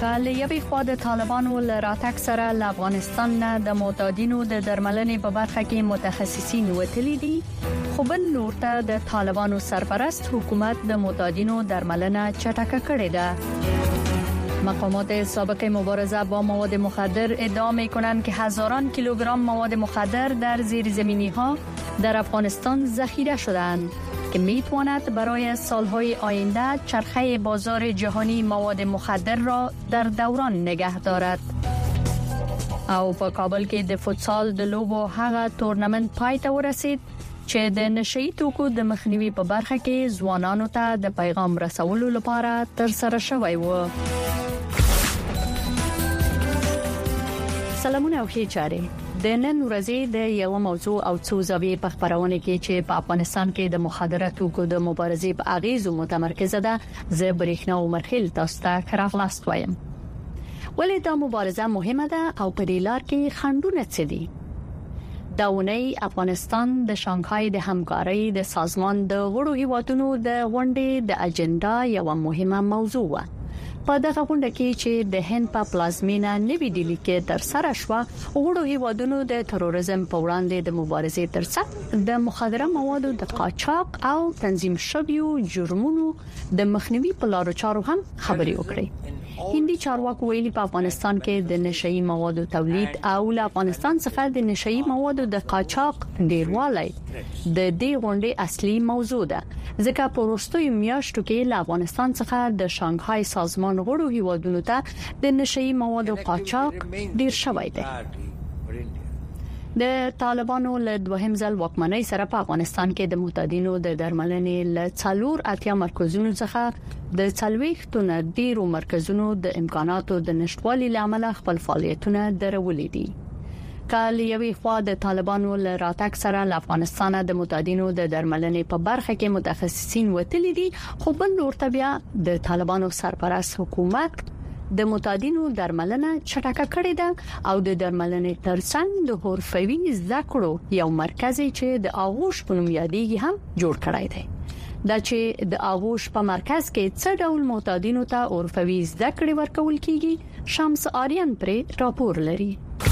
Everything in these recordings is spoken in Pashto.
کال یوې خوا د طالبانو له راتګ سره له افغانستان نه د معتادینو د درملنې په برخه کې متخصصین وتلي دي، خو بل لور ته د طالبانو سرپرست حکومت د معتادینو درملنه چټکه کړې ده. مقامات سابق مبارزه با مواد مخدر ادعا می‌کنند که هزاران کیلوگرم مواد مخدر در زیرزمینی‌ها در افغانستان ذخیره شده‌اند که میتواند برای سالهای آینده چرخه بازار جهانی مواد مخدر را در دوران نگه دارد. او په کابل کې د فوتسال د لوبو هغه تورنمنت پای ته ورسید چې د نشئی توکو د مخنیوي په برخه کې ځوانانو ته د پیغام رسولو لپاره ترسره شوی و. سلامونه او ښه چاره. د نن ورځې د یو موضوع او څو زاویې په خبرونه کې چې په افغانستان کې د مخدره توکو د مبارزې په اغیزو متمرکزه ده، زه برېښنا عمرخیل تاسو ته خراغلاست وایم. ولې دا مبارزه مهمه ده او په دې لار کې خنډونه څه دي؟ دا ونی افغانستان د شانګهای د همکارۍ د سازمان د غړو هیوادونو د غونډې د اجنډا یو مهمه موضوع و. په دغه غونډه کې چې د هند په پلازمینه نوې ډیلي کې تر سره شو، غړو هیوادونو د تروریزم په وړاندې د مبارزې ترڅنګ د مخدره موادو د قاچاق او تنظیم شویو جرمونو د مخنیوي په لارو چارو هم خبرې وکړې. هندي چارواکو ویلي په افغانستان کې د نشئی موادو تولید او له افغانستان څخه د نشئی موادو د قاچاق ډیروالی د دې غونډې اصلي موضوع ده، ځکه په وروستیو میاشتو کې له افغانستان څخه د شانګهای سازمان غړو هیوادونو ته د نشئی موادو قاچاق ډیر شوی دی. د طالبانو له دوهم ځل واکمنۍ سره په افغانستان کې د معتادینو د درملنې له 4 مرکزونو څخه د 40 ډیرو مرکزونو د امکاناتو د نشټوالي لامل خپل فعالیتونه درولې دي. کال یوې خوا د طالبانو له راتګ سره له افغانستان د معتادینو د درملنې په برخه کې متخصصین وتلي دي، خو بل لور ته بیا د طالبانو سرپرست حکومت د معتادینو درملنه چټکه کړې ده او د درملنې ترڅنګ د حرفوي زده کړو یو مرکز چې د آغوش په نوم یادېږي هم جوړ کړی دی. دا چې د آغوش په مرکز کې څه ډول معتادینو ته حرفوي زده کړې ورکول کیږي، شمس آریان پرې راپور لري.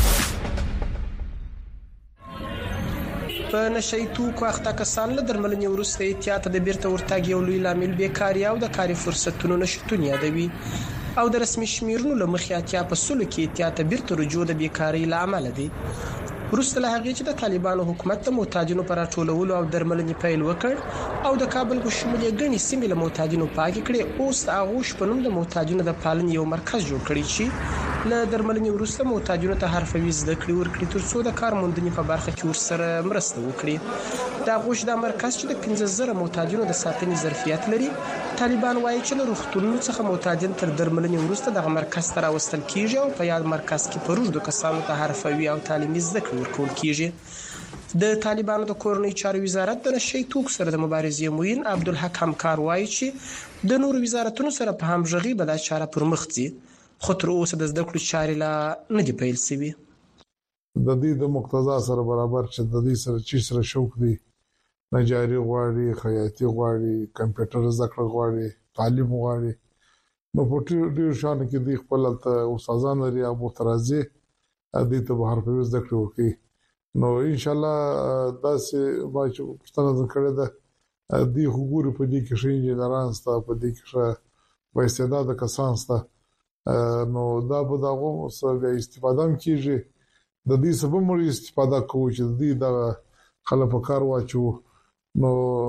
په نشئی توکو اخته کسان له درملنې وروسته احتیاط د بیرته ورتګ یو لوی لامل بیکاري او د کاري فرصتونو نشټون یادوي او د رسمي شمیرونو له مخې اتیا په سلو کې احتیاط بیرته رجوع د بیکاري لامل دي. وروسته له هغې چې د طالبانو حکومت د معتادینو پر راټولولو او درملنې پیل وکړ او د کابل په شمول غني سیمې له معتادینو پاک کړي، اوس د آغوش په نوم د معتادینو د پالنې یو مرکز جوړ کړی چې له درملنې وروسته معتادینو ته حرفوي زده کړې ورکړي ترڅو د کار موندنې په برخه کې ورسره مرسته وکړي. د آغوش د مرکز چې د 15000 معتادینو د ساتنې ظرفیت لري، طالبان وایي چې له روغتونونو څخه معتادین تر درملنې وروسته دغه مرکز ته راوستل کیږي او په یاد مرکز کې پروژو کسانو ته حرفوي او تعلیمي زده کړې ورکول کیږي. د طالبانو د کورنۍ چارو وزارت د نشئی توکو سره د مبارزې موین عبدالحق همکار وایي چې د نورو وزارتونو سره په همغږي به دا چاره پر مخ ځي، خو تر اوسه د زده کړو چارې لا نه دي پیل شوي. د دې د مقتضا سره برابر چې د دې سره چې سره شوق دي، نجاري غواړي، خیاطي غواړي، کمپیوټر زده کړه غواړي، تعلیم غواړي، نو په ډېر شان کې د خپل استادان لري او مترازي د ته بهر په زده کړو کې. نو ان شاء الله دا چې ما چې پښتنه کړې ده د حقوقو په دې کې شي انجنيران ستا په دې کې په استعداد کسان ستا، نو دا به داغه سره استفاده کیږي. د دې سبب مو استفاده کوو چې د دې د خلک په کار واچو. نو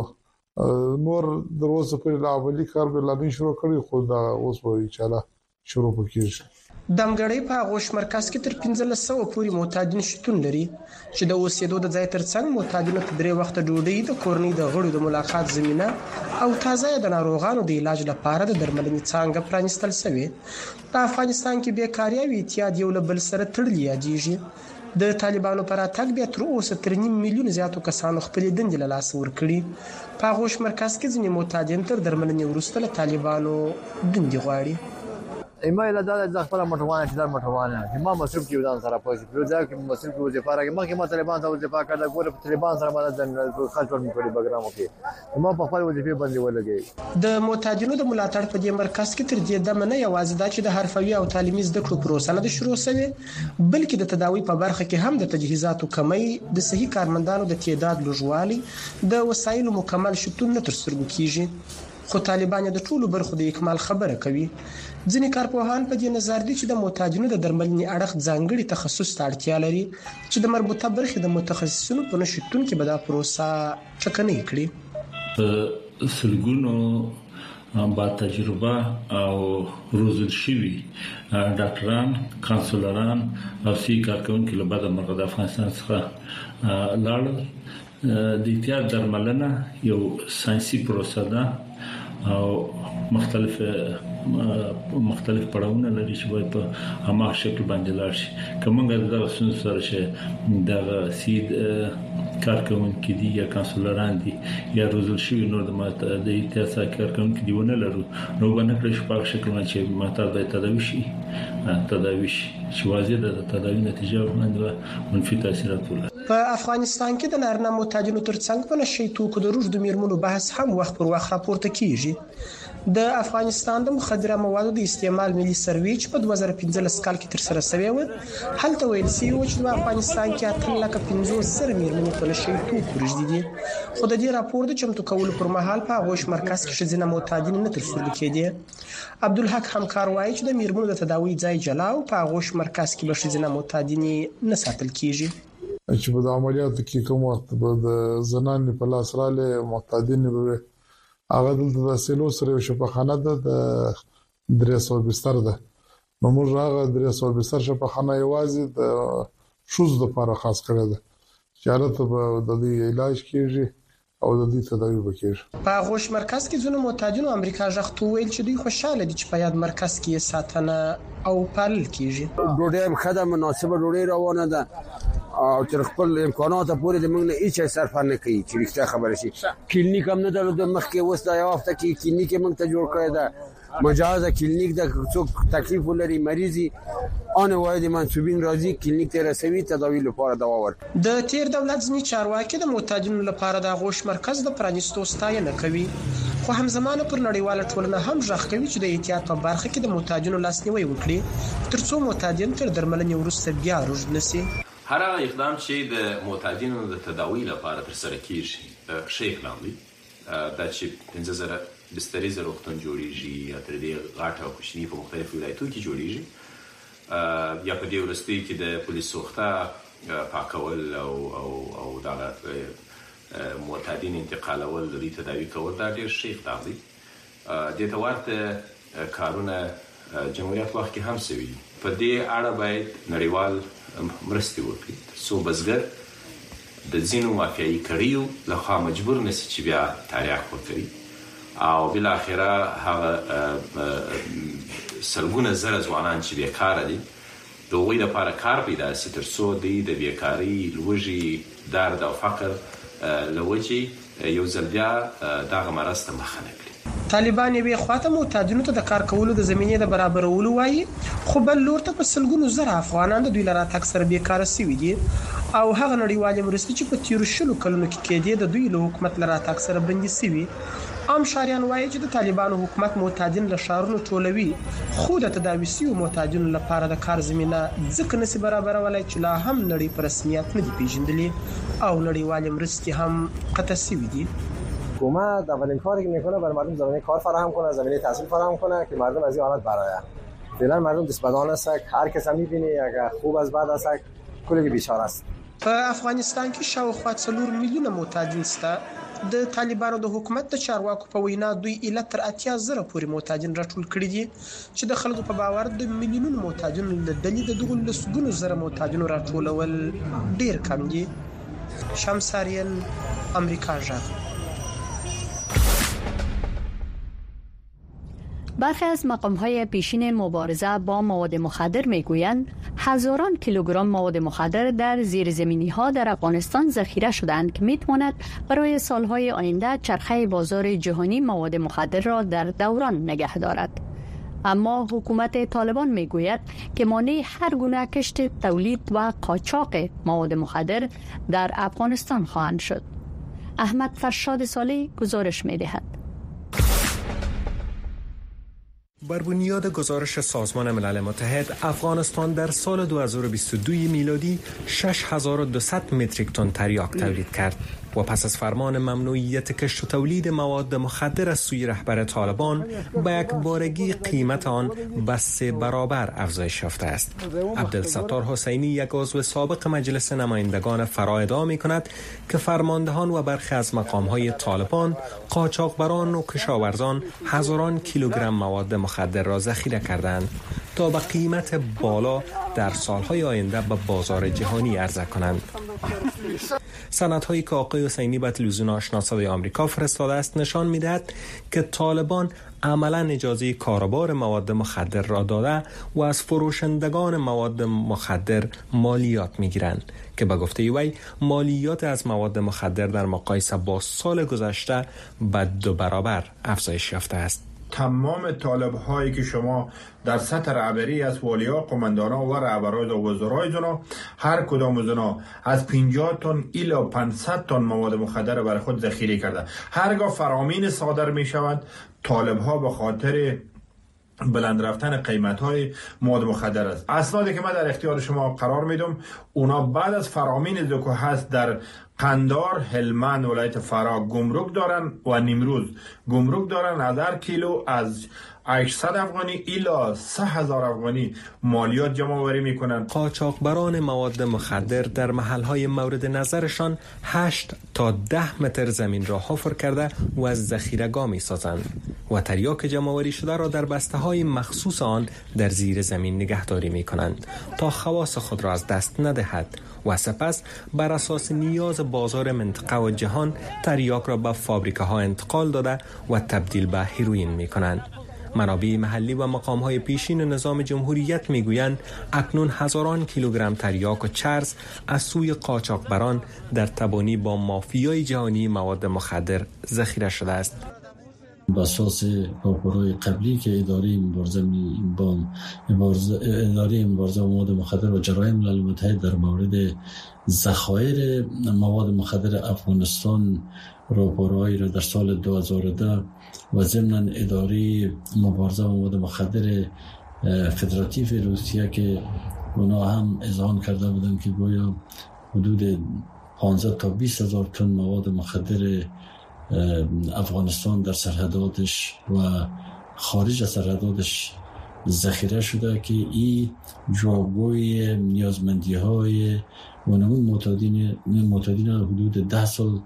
نور دروازه په لاولي کار به لا نه شروع کړی، خو دا اوس به ان شاء الله شروع وکړي. دمګړی په آغوش مرکز کې تر 1500 پورې معتادین شتون لري چې د اوسېدو د ځای ترڅنګ معتادینو ته 3 وخت ډوډۍ، د کورنۍ د غړو د ملاقات زمينه او تازه د ناروغانو د علاج لپاره د درملنې څانګه پرانستل شوې. په افغانستان کې بیکاري او اعتیاد یو له بل سره تړلي یادېږي. د طالبانو پر اتګ بیا تر اوسه 3 میلیون زیاتو کسانو خپل دندې له لاس ورکړي. په آغوش مرکز کې ځینې معتادین تر درملنې وروسته له طالبانو دندې غواړي. ایما له د خپل مټوانه چې د مټوانه ما مصرف کې ودان سره پوهې په ځای کې مصرف کې وظیفه راغی ما کې طالبان ته وظیفه کړل ګوره طالبان سره باندې خلک ورمکړي بګرامو کې ما په خپل وظیفه باندې ولګي. د معتادینو د ملاتړ په دې مرکز کې تر دې دمه نه یوازې دا چې د حرفوي او تعلیمي زده کړو پروسه نه شروع شوه بلکې د تداوی په برخه کې هم د تجهیزاتو کمی د صحي کارمندانو د تعداد لږوالي د وسایلو مکمل شتون نه تر سترګو کیږي. خو طالبان د ټولو برخو د اکمال خبره کوي. ځینې کارپوهان په دې نظر دي چې د معتادینو د درملنې اړخ ځانګړي تخصص ته اړتیا لري چې د مربوطه برخې د متخصصینو په نشټون کې به دا پروسه ټکنۍ کړي. سلګونو با تجربه او روزل شوی ډاکټران، کانسولران او سی کارکونکو له بعد مرغه د افغانستان څخه لاړل. د احتیاط درملنه یو ساينسي پروسه ده او مختلف پړاوونه لري چې باید په هماغه شکل باندې لاړ شي. کومه د رسون سره چې د سید کارکونکو دي یا کانسولران دي یا روزل شوی نور د احتیاط کارکونکو دی ونه لرو نو باندې کړی شپږ شکل چې ماته د تداوی شي چې واضح ده د تداوی نتیجه باندې منفي تاثیرات ولري. په افغانستان کې د نارینه معتادینو ترڅنګ په نشي توکو د روږدو میرمنو بحث هم وخت پر وخت راپورته کیږي. د افغانستان د مخدره موادو د استعمال ملي سروې چې په 2015 کال کې تر سره شوی و هلته ویل شوی و چې د افغانستان کې 350,000 میرمنې په نشي توکو روږدي دي. خو د دې راپور د چمتو کولو پر مهال په غوښ مرکز کې شزینه معتادین نه تر څرګ کېدي. عبدالحق همکار وایي چې د میرمنو د تداوی ځای جلا او په غوښ مرکز کې به شزینه معتادین نه ساتل کیږي. چې په عملیاتو کې کوم وخت به د زنانې په لاس رااله معتادین به هغه د سیلو سره شفاخانه ده د 300 بستر ده نو موږ هغه 300 بستر شفاخانه یوازې د شوز لپاره خاص کړی ده چې حالت به د دې علاج کیږي او د دې تداوی وکړي. په غوښ مرکز کې ځینو معتادینو امریکا ژغتو ویل چې دوی خوشاله دي چې په یاد مرکز کې ساتنه او پالل کیږي. ډوډۍ خدمه مناسبه ډوډۍ روانه ده او تر خپل امکاناتو پورې د موږ نه هیڅ صرف نه کوي چې رښتیا خبره شي. کلینیک هم نه درلود مخکې اوس دا یو هفته کې کلینیک موږ ته جوړ کړی ده مجازه کلینیک د څوک تکلیف ولري مریضي ان وای د منسوبین راځي کلینیک ته رسوي تداوی لپاره دوا ورکړي. د تیر دولت ځنی چارواکي د معتادینو لپاره د غوښ مرکز د پرانیستو ستاینه کوي خو همزمانه پر نړیواله ټولنه هم ژغ کوي چې د احتیاط په برخه کې د معتادینو لاسنیوي وکړي ترڅو معتادین تر درملنې وروسته بیا روږد نشي. هر اقدام چې د معتادینو د تداوی لپاره تر سره کیږي ښه اقدام دی. دا چې 15,000 بسترې روغتون جوړیږي یا تر دې غاټه او کوچنی په مختلفو ولایتونو کې جوړیږي یا په دې ورستۍ کې د پولیس سوخته پاکول او دا معتادین انتقالول د تداوی کول دا ډېر ښه اقدام دی. د توارته کارونه جمهوریت وخت کې هم سوي په دې اړه باید نړیوال مرستې وکړي څو بزګر د ځینو مافیایي کړیو لخوا مجبور نشي چې بیا تاریخ وکړي او بل اخره هغه سلګونه زره ځوانان چې بیکاره دي دوی لپاره کار پیدا شي ترڅو د بیکاری لوږې درد او فقر لوجي یو ځل بیا دغه مرسته مخنه کړي. طالبان یې خواته معتادینو ته د کار کولو د زمینې د برابرولو وایي خو بل لور ته په سلګونو زره افغانان د دوی لاره تک سره بیکاره شوي دي او هغه نړیوالې مرستې چې په تیرو 20 کلونو کې کېدې د دوی له حکومت لاره تک سره بندي شوي. عام شاریان وایي چې د طالبانو حکومت معتادین له شهرونو ټولوي خو د تداوی شویو معتادینو لپاره د کار زمینه ځکه نشي برابرولای چې لا هم نړۍ په رسمیت نه دی پیژندلې او نړیوالې مرستې هم قطع شوي دي. حکومت اولین کاری که میکنه برای مردم زمینه کار فراهم کنه، زمینه تحصیل فراهم کنه که مردم از این حالت برآیند. فعلا مردم دست بدان است، هر کس هم میبینی اگر خوب از بد است کلی بیچاره است. په افغانستان کې شاوخوا 4 میلیونه معتادین شته. د طالبانو د حکومت د چارواکو په وینا دوی اله تر 80,000 پورې معتادین راټول کړي دي چې د خلکو په باور د میلیونونو معتادینو له ډلې د دغو لسګونو زره معتادینو راټولول ډیر کم دي. شمساریان امریکا ژغ. برخی از مقام‌های پیشین مبارزه با مواد مخدر میگویند هزاران کیلوگرم مواد مخدر در زیرزمینی‌ها در افغانستان ذخیره شده‌اند که می‌تواند برای سال‌های آینده چرخه بازار جهانی مواد مخدر را در دوران نگه دارد. اما حکومت طالبان میگوید که مانع هر گونه کشت تولید و قاچاق مواد مخدر در افغانستان خواهند شد. احمد فرشاد صالح گزارش می‌دهد. بر بنیاد گزارش سازمان ملل متحد، افغانستان در سال 2022 میلادی 6200 متریک تن تریاک تولید کرد و پس از فرمان ممنوعیت کشت و تولید مواد مخدر از سوی رهبر طالبان به یک بارگی قیمت آن به 3 برابر افزایش یافته است. عبدالستار حسینی، یک عضو سابق مجلس نمایندگان، فرا ادعا می‌کند که فرماندهان و برخی از مقام‌های طالبان قاچاقبران و کشاورزان هزاران کیلوگرم مواد مخدر را ذخیره کردند تا به قیمت بالا در سالهای آینده به بازار جهانی عرضه کنند. سندهایی که آقای حسینی به تلویزیون آشنا صدای آمریکا فرستاده است نشان می‌دهد که طالبان عملاً اجازه کاروبار مواد مخدر را داده و از فروشندگان مواد مخدر مالیات می‌گیرند که به گفته وی مالیات از مواد مخدر در مقایسه با سال گذشته به 2 برابر افزایش یافته است. تمام طالب هایی که شما در سطح رهبری از والیا، قماندانا و رهبرای و وزرای جنا، هر کدام از اونا از 50 تن الی 500 تن مواد مخدر برای خود ذخیره کرده. هرگاه فرامین صادر می شود، طالب ها به خاطر بلند رفتن قیمت های مواد مخدر است. اسنادی که من در اختیار شما قرار میدم، اونا بعد از فرامین زکو هست در قندار، هلمند، ولایت فرا گمرک دارن و نیمروز گمرک دارن. از هر کیلو از 800 افغانی الی 3000 افغانی مالیات جمع آوری میکنن. قاچاقبران مواد مخدر در محلهای مورد نظرشان 8 تا 10 متر زمین را حفر کرده و از ذخیره‌گاه میسازند و تریاک جمع آوری شده را در بسته‌های مخصوص آن در زیر زمین نگهداری میکنند تا خواص خود را از دست ندهد و سپس بر اساس نیاز بازار منطقه و جهان تریاک را به فابریکه‌ها انتقال داده و تبدیل به هیروئین میکنند. منابع محلی و مقام‌های پیشین نظام جمهوریت میگویند اکنون هزاران کیلوگرم تریاک و چرس از سوی قاچاقبران در تبانی با مافیای جهانی مواد مخدر ذخیره شده است. بر اساس راپورهای قبلی که اداره مبارزه با مواد مخدر و جرایم ملل متحد در مورد ذخایر مواد مخدر افغانستان راپورهایی را در سال 2010 و ضمن اداره مبارزه با مواد مخدر فدراتیو روسیه که اونا هم اذعان کرده بودند که گویا حدود 15 تا 20 هزار تن مواد مخدر افغانستان در سرحداتش و خارج از سرحداتش ذخیره شده که این جوابگوی نیازمندی های ونمون معتادین حدود 10 سال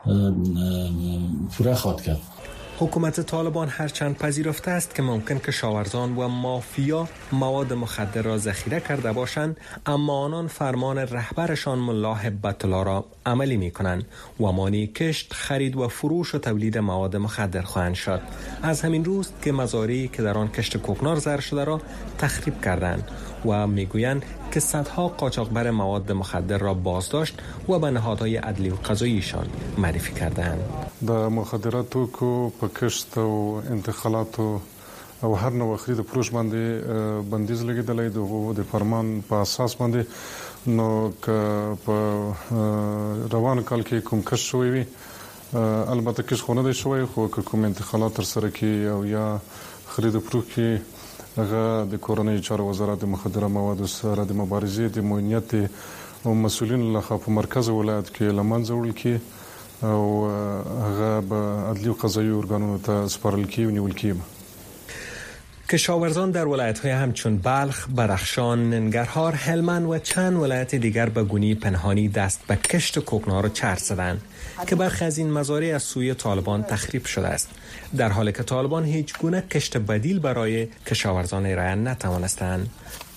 پوره خواهد کرد. حکومت طالبان هرچند پذیرفته است که ممکن کشاورزان و مافیا مواد مخدر را ذخیره کرده باشند، اما آنان فرمان رهبرشان ملا هبت الله را عملی می کنند و مانع کشت، خرید و فروش و تولید مواد مخدر خواهند شد. از همین روز که مزارعی که در آن کشت کوکنار زرع شده را تخریب کردند و میگویند که صدها قاچاقبر مواد مخدر را بازداشت و به نهادهای عدلی و قضاییشان معرفی کردند. د مخدراتو کو په کشت او انتقالاتو او هر نوع خرید فروش باندې بندیز لګیدلې د فرمان په اساس باندې نو که په روان کال کې کوم کش شوی وي البته کش خونه دی شوی خو کوم انتقالات تر سره کې او یا خرید فروش کې هغه د کورنۍ چارو وزارت مخدره مواد سره د مبارزې د موینیت او مسؤلین له خوا په مرکز ولایت کې لمنځه وړل کې او هغه به عدلی و قضایی ارگانونو ته سپارل کی و نیول کی. کشاورزان در ولایت‌های همچون بلخ، بدخشان، ننگرهار، هلمند و چند ولایت دیگر به گونی پنهانی دست به کشت کوکنار و چرس زدند که برخی از این مزارع از سوی طالبان تخریب شده است، در حالی که طالبان هیچ گونه کشت بدیل برای کشاورزان ارائه نتوانستند.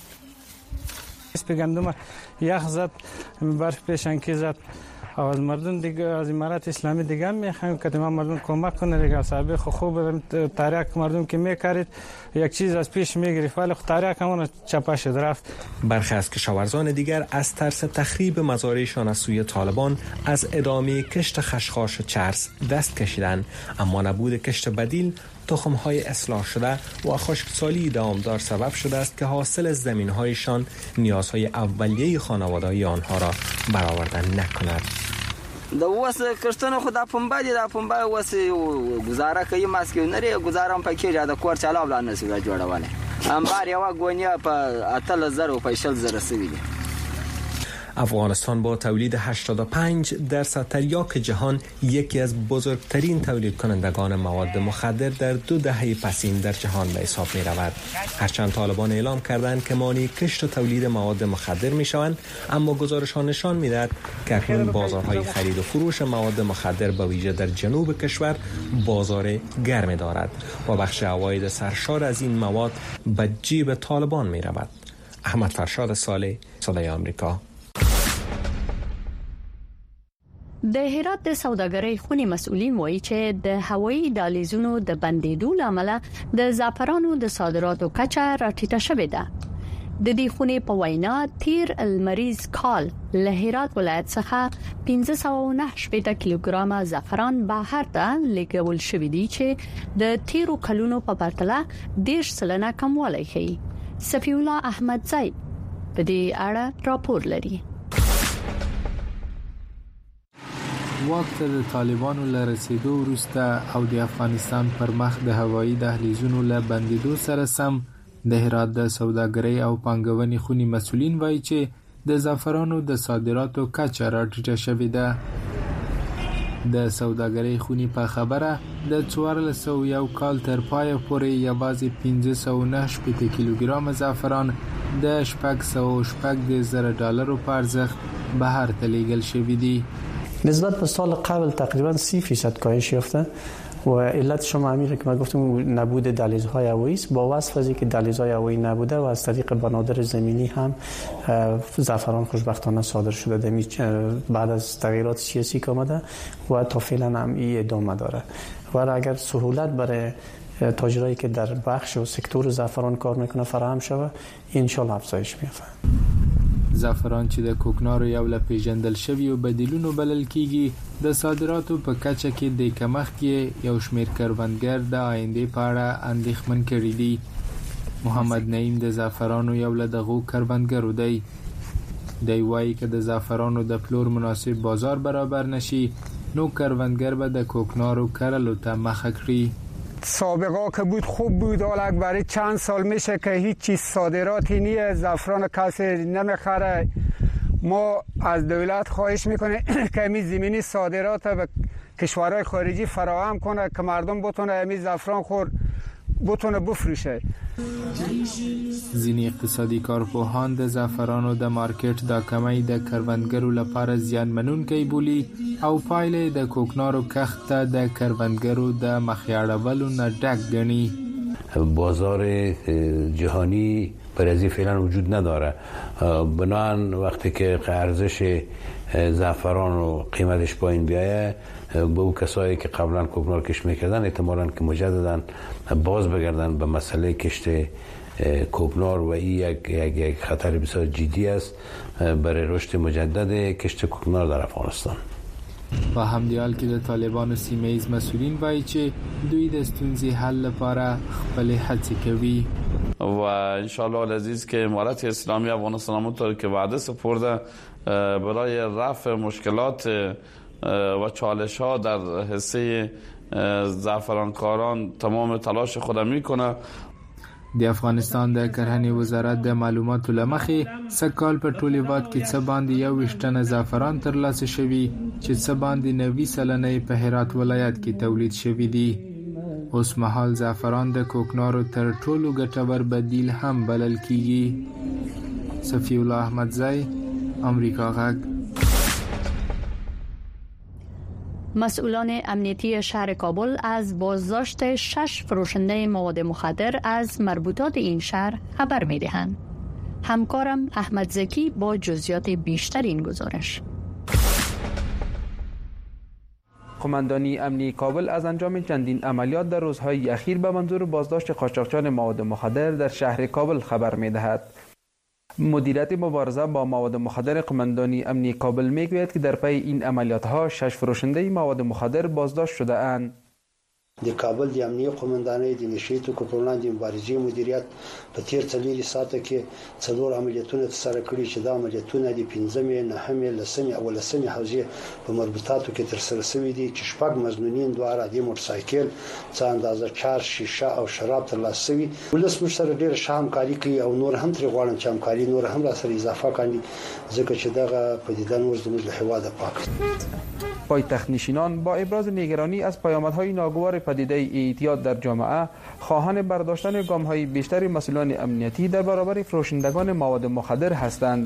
گندم یخ زد، برف پیشنکی زد. از مردم دیگه از امارات اسلامی دیگه میخوایم که تمام مردم کمک کنه دیگه. صاحب خوب تاریخ مردم که میکرد یک چیز از پیش میگرفت ولی تاریخ همون چپاش رفت. برخی از کشاورزان دیگر از ترس تخریب مزارعشان از سوی طالبان از ادامه کشت خشخاش و چرس دست کشیدند، اما نبود کشت بدیل تخم‌های اصلاح شده و خشکسالی دوامدار سبب شده است که حاصل از زمین‌هایشان نیازهای اولیه خانواده‌های آنها را برآورده نکند. د اوس کښتونه خو د پنبه اوس گزاره کوي ماسکې نری گزاره هم پکې د کور چلاو لا نشي جوړولای انبار یو غونیا په 8000 او 10000 سوي دي. افغانستان با تولید 85% تریاک جهان یکی از بزرگترین تولید کنندگان مواد مخدر در 2 دهه پسین در جهان به حساب می رود. هرچند طالبان اعلام کردند که مانع کشت و تولید مواد مخدر می شوند، اما گزارش‌ها نشان می دهد که اکنون بازارهای خرید و فروش مواد مخدر به ویژه در جنوب کشور بازار گرم دارد و بخش عواید سرشار از این مواد به جیب طالبان می رود. احمد فرشاد صالح، صدای آمریکا. د هرات د سوداګرۍ خونې مسؤلین وایي چې د هوایي دهلیزونو د بندیدو لامل د زعفرانو د صادراتو کچه راټیټه شوې ده. د دې خونې په وینا تیر المریض کال له هرات ولایت څخه 1590 کیلوګرام زعفران بهر ته لېږل شوې دي چې د تیرو کلونو په پرتله 10% کموالی ښيي. صفی الله احمد زئی په دې اړه راپور لري. واک ته د طالبانو له رسیدو وروسته او د افغانستان پر مخ د هوایي دهلیزونو له بندیدو سره سم د هرات د سوداګرۍ او پانګونې خونې مسؤلین وایي چې د زعفرانو د صادراتو کچه راټیټه شوې ده. د سوداګرۍ خونې په خبره د 1401 کال تر پایه پورې یوازې 1590 کیلوګرام زعفران د $610,000 په ارزښت بهر ته لیږل شوي دي. نسبت به سال قبل تقریبا 30% کاهش یافته و علت شما همین که من گفتم نبود دهلیزهای هوایی است. با وصف از اینکه دهلیزهای هوایی نبوده و از طریق بنادر زمینی هم زعفران خوشبختانه صادر شده بعد از تغییرات سیاسی که آمده و تا فعلا هم این ادامه داره و اگر سهولت برای تاجرایی که در بخش و سکتور زعفران کار میکنه فراهم شود ان شاء الله افزایش میافته. زعفران چې د کوکنارو یو له پیژندل شوی او بدیلونو بلل کیږي د صادراتو په کچه کې د کمښت یو شمیر کروندګر د آینده په اړه اندېښمن کړي دي. محمد نعیم د زعفرانو یو له دغو کروندګرو دی. دی وایي که د زعفرانو د پلور مناسب بازار برابر نشي نو کروندګر به د کوکنارو کرلو ته مخه کړي. سابقه که بود خوب بود، حالا برای چند سال میشه که هیچ چیز صادراتی نیست، زعفران کسی نمیخره. ما از دولت خواهش میکنیم که همین زمینی صادرات به کشورهای خارجی فراهم کنه که مردم بتونه همین زعفران خور بتونه بفروشه. ځینې اقتصادي کارپوهان د زعفرانو د مارکیټ د کمی د کروندګرو لپاره زیانمنونکی بولي او پایلې د کوکنارو کښت ته د کروندګرو د مخیاړولو نه ډک ګڼي. بازار جهانی برای فعلا وجود نداره، بنابراین وقتی که ارزش زعفران و قیمتش پایین بیایه به او کسایی که قبلا کوکنار کشت میکردن احتمالاً که مجددا باز بگردن به مسئله کشت کوکنار و این یک خطر بسیار جدی است برای رشد مجدد کشت کوکنار در افغانستان. په همدې حال کې د طالبانو سیمه ایز مسؤلین وایي چې دوی د ستونزې حل لپاره خپلې هڅې کوي و انشالله العزیز که امارت اسلامی افغانستان همونطور که وعده سپرده برای رفع مشکلات و چالش ها در حصه زعفرانکاران تمام تلاش خود میکنه. د افغانستان د کرهنې وزارت د معلوماتو لمخې سکال په ټول هیواد کې څه باندې 21 ټنه زعفران ترلاسه شوي چې څه باندې 90 سلنه په هرات ولایت کې تولید شوي دي. اوس مهال زعفران د کوکنارو تر ټولو ګټور بدیل هم بلل کیږي. صفی الله احمد زئی، امریکا غږ. مسئولان امنیتی شهر کابل از بازداشت 6 فروشنده مواد مخدر از مربوطات این شهر خبر می‌دهند. همکارم احمد زکی با جزئیات بیشتر این گزارش. قماندانی امنی کابل از انجام چندین عملیات در روزهای اخیر به منظور بازداشت قاچاقچیان مواد مخدر در شهر کابل خبر می‌دهد. مدیریت مبارزه با مواد مخدر قماندانی امنی کابل میگوید که در پی این عملیات ها 6 فروشنده مواد مخدر بازداشت شده اند. د کابل د امنیه قومندانۍ د نشي توکو پر وړاندې مبارزې مدیریت په تیر 4 ساعته کې 4 عملیاتونه ترسره کړي چې دا عملیاتونه د 15 9 لسمې او لسمې حوزې په مربوطاتو کې ترسره شوي دي چې شپږ مزنونین دواره د موټرسایکل څخه اندازه 4 شیشه او شراب ترلاسه شوي. ولس مشر ډیر شام کاری کوي او نور هم تر غواړم چې همکاري نور هم را سره اضافه کړي ځکه چې دغه پدیده نور زموږ له هواده پاک. پایتخت نشینان با ابراز نگرانی از پیامدهای ناگوار پدیده اعتیاد در جامعه خواهان برداشتن گام‌های بیشتر مسئولان امنیتی در برابر فروشندگان مواد مخدر هستند.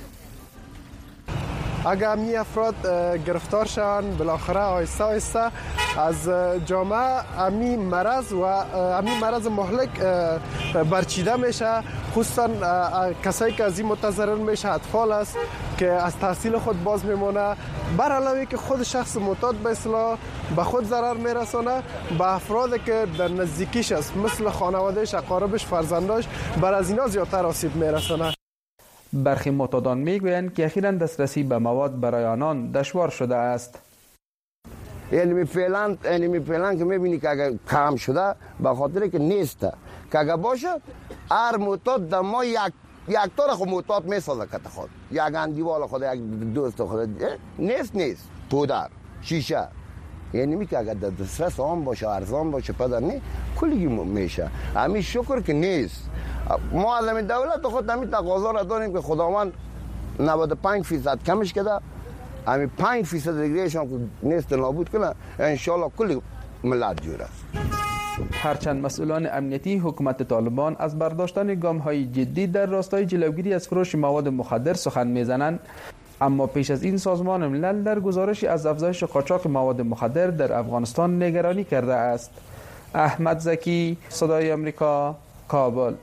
اگر امی افراد گرفتار شوند بالاخره آهسته آهسته از جامعه امی مرض مهلک برچیده میشه، خصوصا کسایی که از این متضرر میشه اطفال است که از تحصیل خود باز میمونه، بر علاوه که خود شخص معتاد به اصطلاح به خود ضرر میرسونه، به افرادی که در نزدیکیش است مثل خانواده‌اش، اقاربش، فرزنداش، بر از اینا زیادتر آسیب میرسونه. برخی معتادان میگویند که اخیراً دسترسی به مواد برای آنان دشوار شده است. یعنی فعلا که میبینی که اگر کم شده به خاطر که نیست، که اگر باشه هر معتاد در ما یک طور خود معتاد میسازه که خود یک اندیوال خود، یک دوست خود نیست پودر شیشه، یعنی می که اگر در دسترس آن باشه ارزان باشه پدر نه کلی میشه. همین شکر که نیست. ما از دولت خود همین تقاضا را داریم که خداوند 95% کمش کرده، همین 5% دیگرش هم نیست نابود کنه، انشالله کلی ملت جور است. هرچند مسئولان امنیتی حکومت طالبان از برداشتن گام‌های جدی در راستای جلوگیری از فروش مواد مخدر سخن میزنند، اما پیش از این سازمان ملل در گزارشی از افزایش قاچاق مواد مخدر در افغانستان نگرانی کرده است. احمد زکی، صدای امریکا، کابل.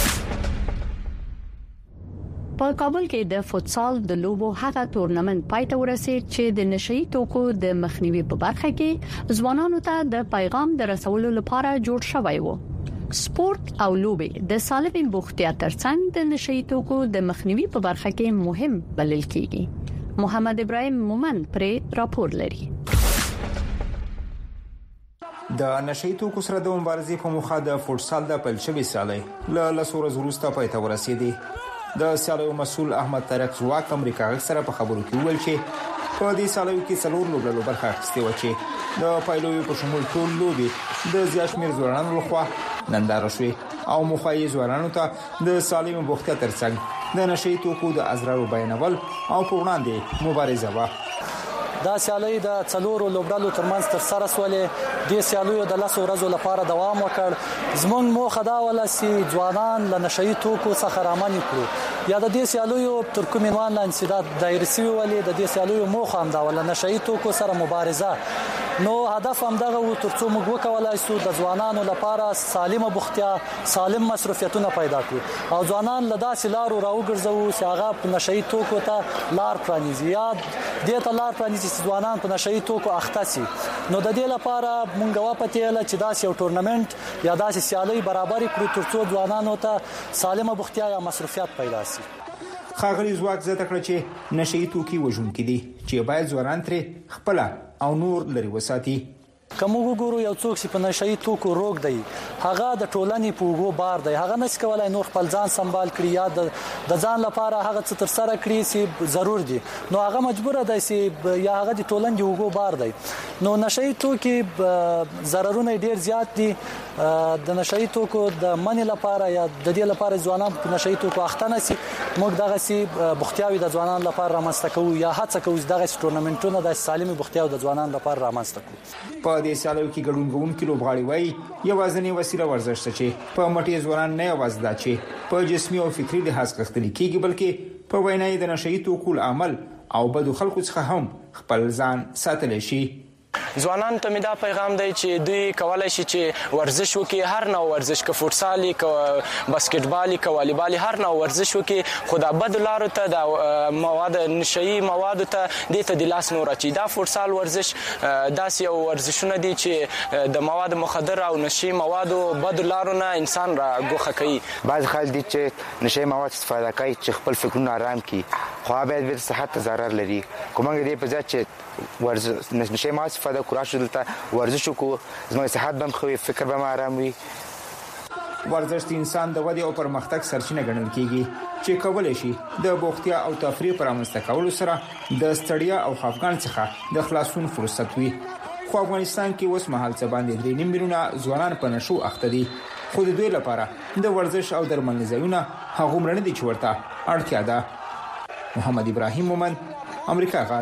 په کابل کې د فوتسال د لوبو هغه تورنمنت پای ته ورسید چې د نشئی توکو د مخنیوي په برخه کې ځوانانو ته د پیغام د رسولو لپاره جوړ شوی و. سپورت او لوبې د سالم بوختیا ترڅنګ د نشئی توکو د مخنیوي په برخه کې مهم بلل کیږي. محمد ابراهیم مومن پرې راپور لري. د نشئی توکو سره د مبارزې په مخه د فوتسال د پلچوي سیالي له لسورز وروسته پای ته ورسیدي. د سیالیو مسؤل احمد طارق زواک امریکا سره په خبرو کې ویل چې په دې سیالیو کې څلور لوبډلو برخه اخیستې و چې د پایلوي په شمول ټول لوبي د زیات شمېر ځوانانو لخوا ننداره شوې او مخایي ځوانانو ته د سالم بوختیا ترڅنګ د نشئی توکو د اضرارو بیانول او په وړاندې مبارزه و. دا سیالي د څلورو لوبډلو ترمنځ تر سره سولې د سیالیو د 10 ورځو لپاره دوام وکړ. زموږ موخه دا ولسی ځوانان له نشئی توکو څخه رامنې کړو یا د دې سیالیو تر کوم عنوان لاندې انسداد دایره سی ولې د دې سیالیو موخه هم دا ول نشئی توکو سره مبارزه. نو هدف هم دغه و ترڅو موږ وکولای شو د ځوانانو لپاره سالمه بوختیا، سالم مصرفیتونه پیدا کړو او ځوانان له داسې لارو راوګرځو چې هغه په نشئی توکو ته لار پرانیزي یا دې ته لار پرانیزي چې ځوانان په نشئی توکو اخته شي. نو د دې لپاره موږ واپتېل چې داسې یو تورنمنت یا داسې سیالي برابر کړو ترڅو ځوانانو ته سالمه بوختیا یا مصرفیت پیدا شي. خاغلی زواک زده کړ چې نشئی توکي وژونکي دي چې باید ځوانان ترې خپل او نور لري وساتي. کوم وګورو یو څوک چې په نشئی توکو روغ دی هغه د ټولنې په وګو بار دی، هغه نس کولای نور خپل ځان سنبال کړي یا د ځان لپاره هغه څه تر سره کړي چې ضرور دي، نو هغه مجبور دی چې یا هغه د ټولنې وګو بار دی. نو نشئی توکي ضررونه ډیر زیات دي. د نشئی توکو د منی لپاره یا د دې لپاره ځوانان په نشئی توکو اخته نشي. موږ دغه سي بوختیاوي د ځوانانو لپاره رامنځته کوو یا هڅه کوو دغه ټورنمنټونه د سالمي بوختیاو د ځوانانو لپاره رامنځته کوو. په دې سیالیو کې ګډون کوونکي لوبغاړي وایي یوازینی وسیله ورزش چې په مټي ځوانان نه یوازې دا چې په جسمي او فکری لحاظ غښتلي کېږي بلکې په وینای د نشئی توکو عمل او بدو خلکو څخه هم خپل ځان ساتلی شي. ځوانان ته می دا پیغام دی چې دوی کولای شي چې ورزش وکړي، هر نوع ورزش، که فوتسالي، که باسکټبالي، که والیبالي، هر نوع ورزش وکړي، خو دا بد لارو ته د مواد نشئی موادو ته دې ته د لاس نور اچي. دا فوتسال ورزش داسې یو ورزشونه دي چې د مواد مخدر او نشئی موادو بد لارو نه انسان را ګوښه کوي. بعض خلک دي چې نشئی مواد استفاده کوي چې خپل فکرونه آرام کړي، خو باید صحت ته ضرر لري کومه دې په ځای چې ورزش نشه ما استفاده کړو دلته ورزش وکړو زما صحت به خوي فکر به آرام وي. ورزش د انسان د ودې او پرمختګ سرچینه ګڼل کیږي چې کولای شي د بوختیا او تفریح پرمختګ کولو سره د ستړیا او خفګان څخه د خلاصون فرصت وي. خو افغانستان کې اوس مهال څه باندې 3 میلیونه ځوانان په نشو اخته دي، خو د دوی لپاره د ورزش او درملنې ځایونه هغومره نه دي چې ورته اړتیا ده. محمد ابراهیم مومند، امریکا غږ.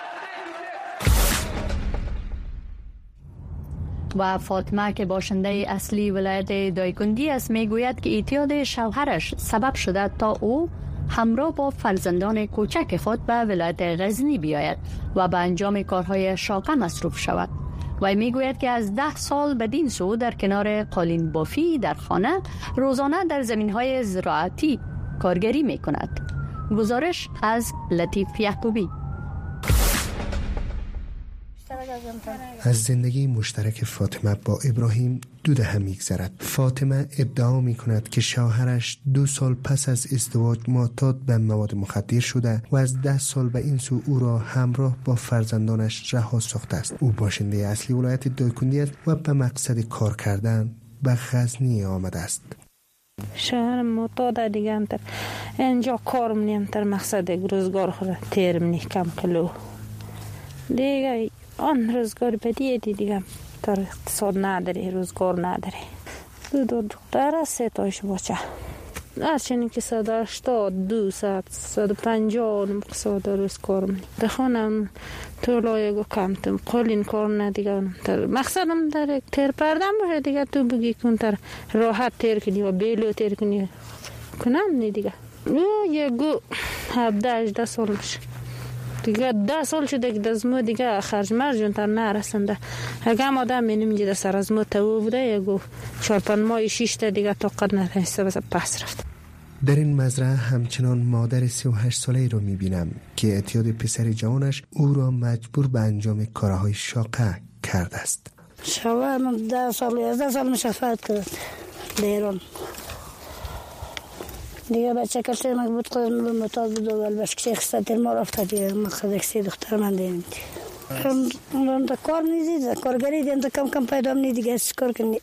و فاطمه که باشنده اصلی ولایت دایکندی است میگوید که اعتیاد شوهرش سبب شده تا او همراه با فرزندان کوچک خود به ولایت غزنی بیاید و به انجام کارهای شاقه مصروف شود. و میگوید که از 10 سال بدین سو در کنار قالین بافی در خانه روزانه در زمینهای زراعتی کارگری می کند. گزارش از لطیف یعقوبی. از زندگی مشترک فاطمه با ابراهیم 2 دهه می‌گذرد. فاطمه ادعا می‌کند که شوهرش 2 سال پس از ازدواج معتاد به مواد مخدر شده و از 10 سال به این سو او را همراه با فرزندانش رها ساخته است. او باشنده اصلی ولایت دایکندی است و به مقصد کار کردن به غزنی آمده است. شهر معتاد دیگه هم اینجا کار منیم تر مقصد روزگار خود تیر منی کم کلو دیگه آن روزگار بدیه دیگه تر اقتصاد نداره، روزگار نداره. 2 دختر 3 تاش بچه هرچنین که 180 200 150 مقصد روز کار منی در خانم طولای کمتم قلین کار نه دیگه تر مقصدم در تیر پردم باشه دیگه تو بگی کن تر راحت تیر کنی و بیلو تیر کنی کنم نی دیگه یکو 17-18 سال میشه دیگه 10 سال شده که دزمو دیگه خرج مرجون تر نرسنده. اگه هم آدم نمیگه در سر از مو تو بوده یکو 4-5 ماه 6 تا دیگه طاقت نرسته بس پس رفت. در این مزرعه همچنان مادر 38 ساله‌ای را می‌بینم که اعتیاد پسر جوانش او را مجبور به انجام کارهای شاقه کرده است. شوهرم 10 سال 11 سال مشافهت کرد دیرون دیگه بچه کشته مکبوت قدرم به متاز بود و بلبش کچه خسته تیر ما رفته دیگه مقصد اکسی دختر من دیم اون تا کار نیزید کارگری دیم تا کم کم پیدا هم نید دیگه از کار کنی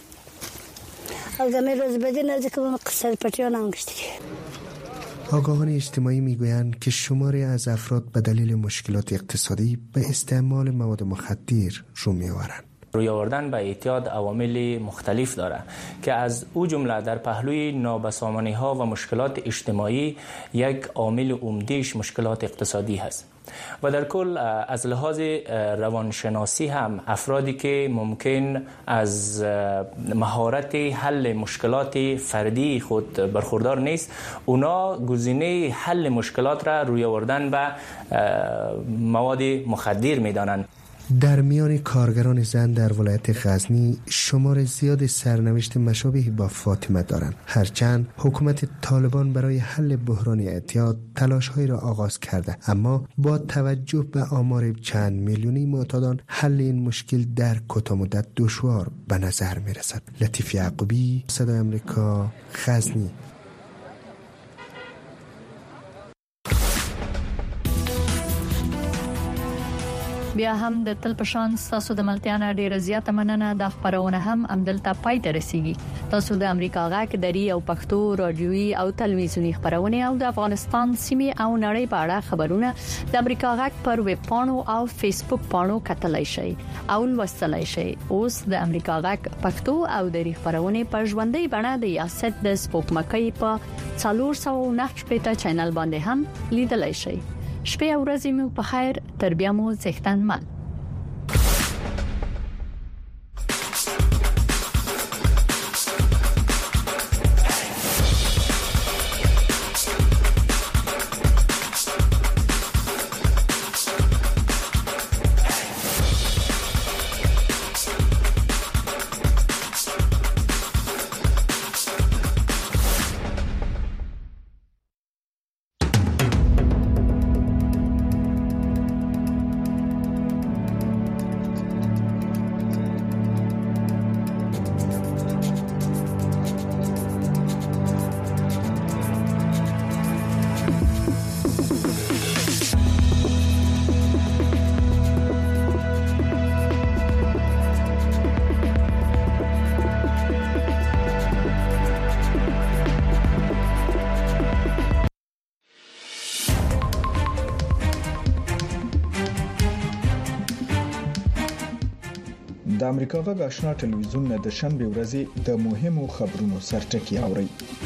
از دمی روز بدی نزدیک که مقصد پتیان هم گشتی. آگاهان اجتماعی میگویند که شماری از افراد به دلیل مشکلات اقتصادی به استعمال مواد مخدر رو میآورند. روی آوردن به اعتیاد عوامل مختلف داره که از او جمله در پهلوی نابسامانی ها و مشکلات اجتماعی یک عامل عمده‌اش مشکلات اقتصادی هست و در کل از لحاظ روانشناسی هم افرادی که ممکن از مهارت حل مشکلات فردی خود برخوردار نیست اونا گزینه حل مشکلات را روی آوردن به مواد مخدر میدانند. در میان کارگران زن در ولایت غزنی شمار زیاد سرنوشت مشابهی با فاطمه دارند. هرچند حکومت طالبان برای حل بحران اعتیاد تلاش‌هایی را آغاز کرده، اما با توجه به آمار چند میلیونی معتادان حل این مشکل در کوتاه مدت دشوار به نظر می‌رسد. لطیف یعقوبی، صدای آمریکا، غزنی. بیا هم د تل پشان تاسو د ملتیانا ډیره زیاته مننه. د خبرونه هم عمدلته پای ته رسیدي. تاسو د امریکا غاک دری او پښتو رادیوي او تلویزیونی خبرونه او د افغانستان سیمه او نړۍ په اړه خبرونه د امریکا غاک پر ویب پاڼو او فیسبوک پاڼو کتلای شئ او لوستلای شئ. اوس د امریکا غاک پښتو او دری خبرونه په ژوندۍ بڼه د یاست د سپوکمکۍ په 409 چینل باندې هم لیدلای شئ. شپه او ورځې مو په خیر، تر بیا مو څښتن مل. د امریکا غږ آشنا ټلویزیون نه د شنبه ورځې د مهمو خبرونو سرټکی اوري.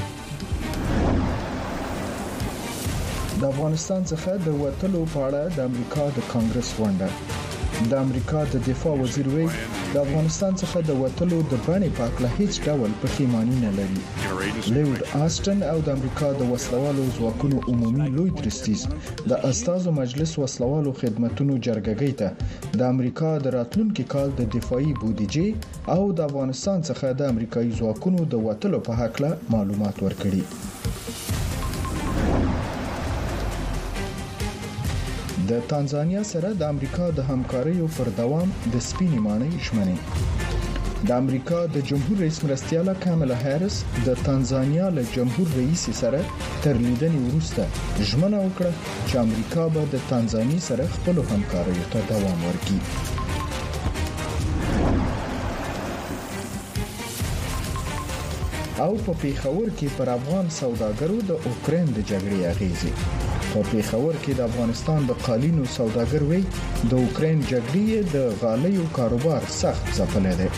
د افغانستان څخه د وټلو په اړه د امریکا د کانګرس غونډه. د امریکا د دفاع وزیر وی د افغانستان څخه د وټلو د باندې په اړه هیڅ ډول پښیمانی نه لري. لیورد آسټن او د امریکا د وسلوالو ځواکونو عمومي لوی درستیز د استازو مجلس وسلوالو خدماتو جرګګۍ ته د امریکا د راتلونکي کال د دفاعي بودیجې او د افغانستان څخه د امریکایي ځواکونو د وټلو په اړه معلومات ورکړي. د تانزانیا سره د امریکا د همکاریو پر دوام د سپینې ماڼۍ ژمنې. د امریکا د جمهور رئیس مرستیاله کاملا هریس د تانزانیا له جمهور رئیس سره تر لیدنې وروسته ژمنه وکړه چې امریکا به د تانزانیا سره خپل همکاریو ته دوام ورکړي. او په پیښور کې پر افغان سوداګرو د اوکرين د جګړې اغیزې. په پیښور کې د افغانستان د قالینو سوداګر وی د اوکرين جګړې د غالیو کاروبار سخت ځپلی دی.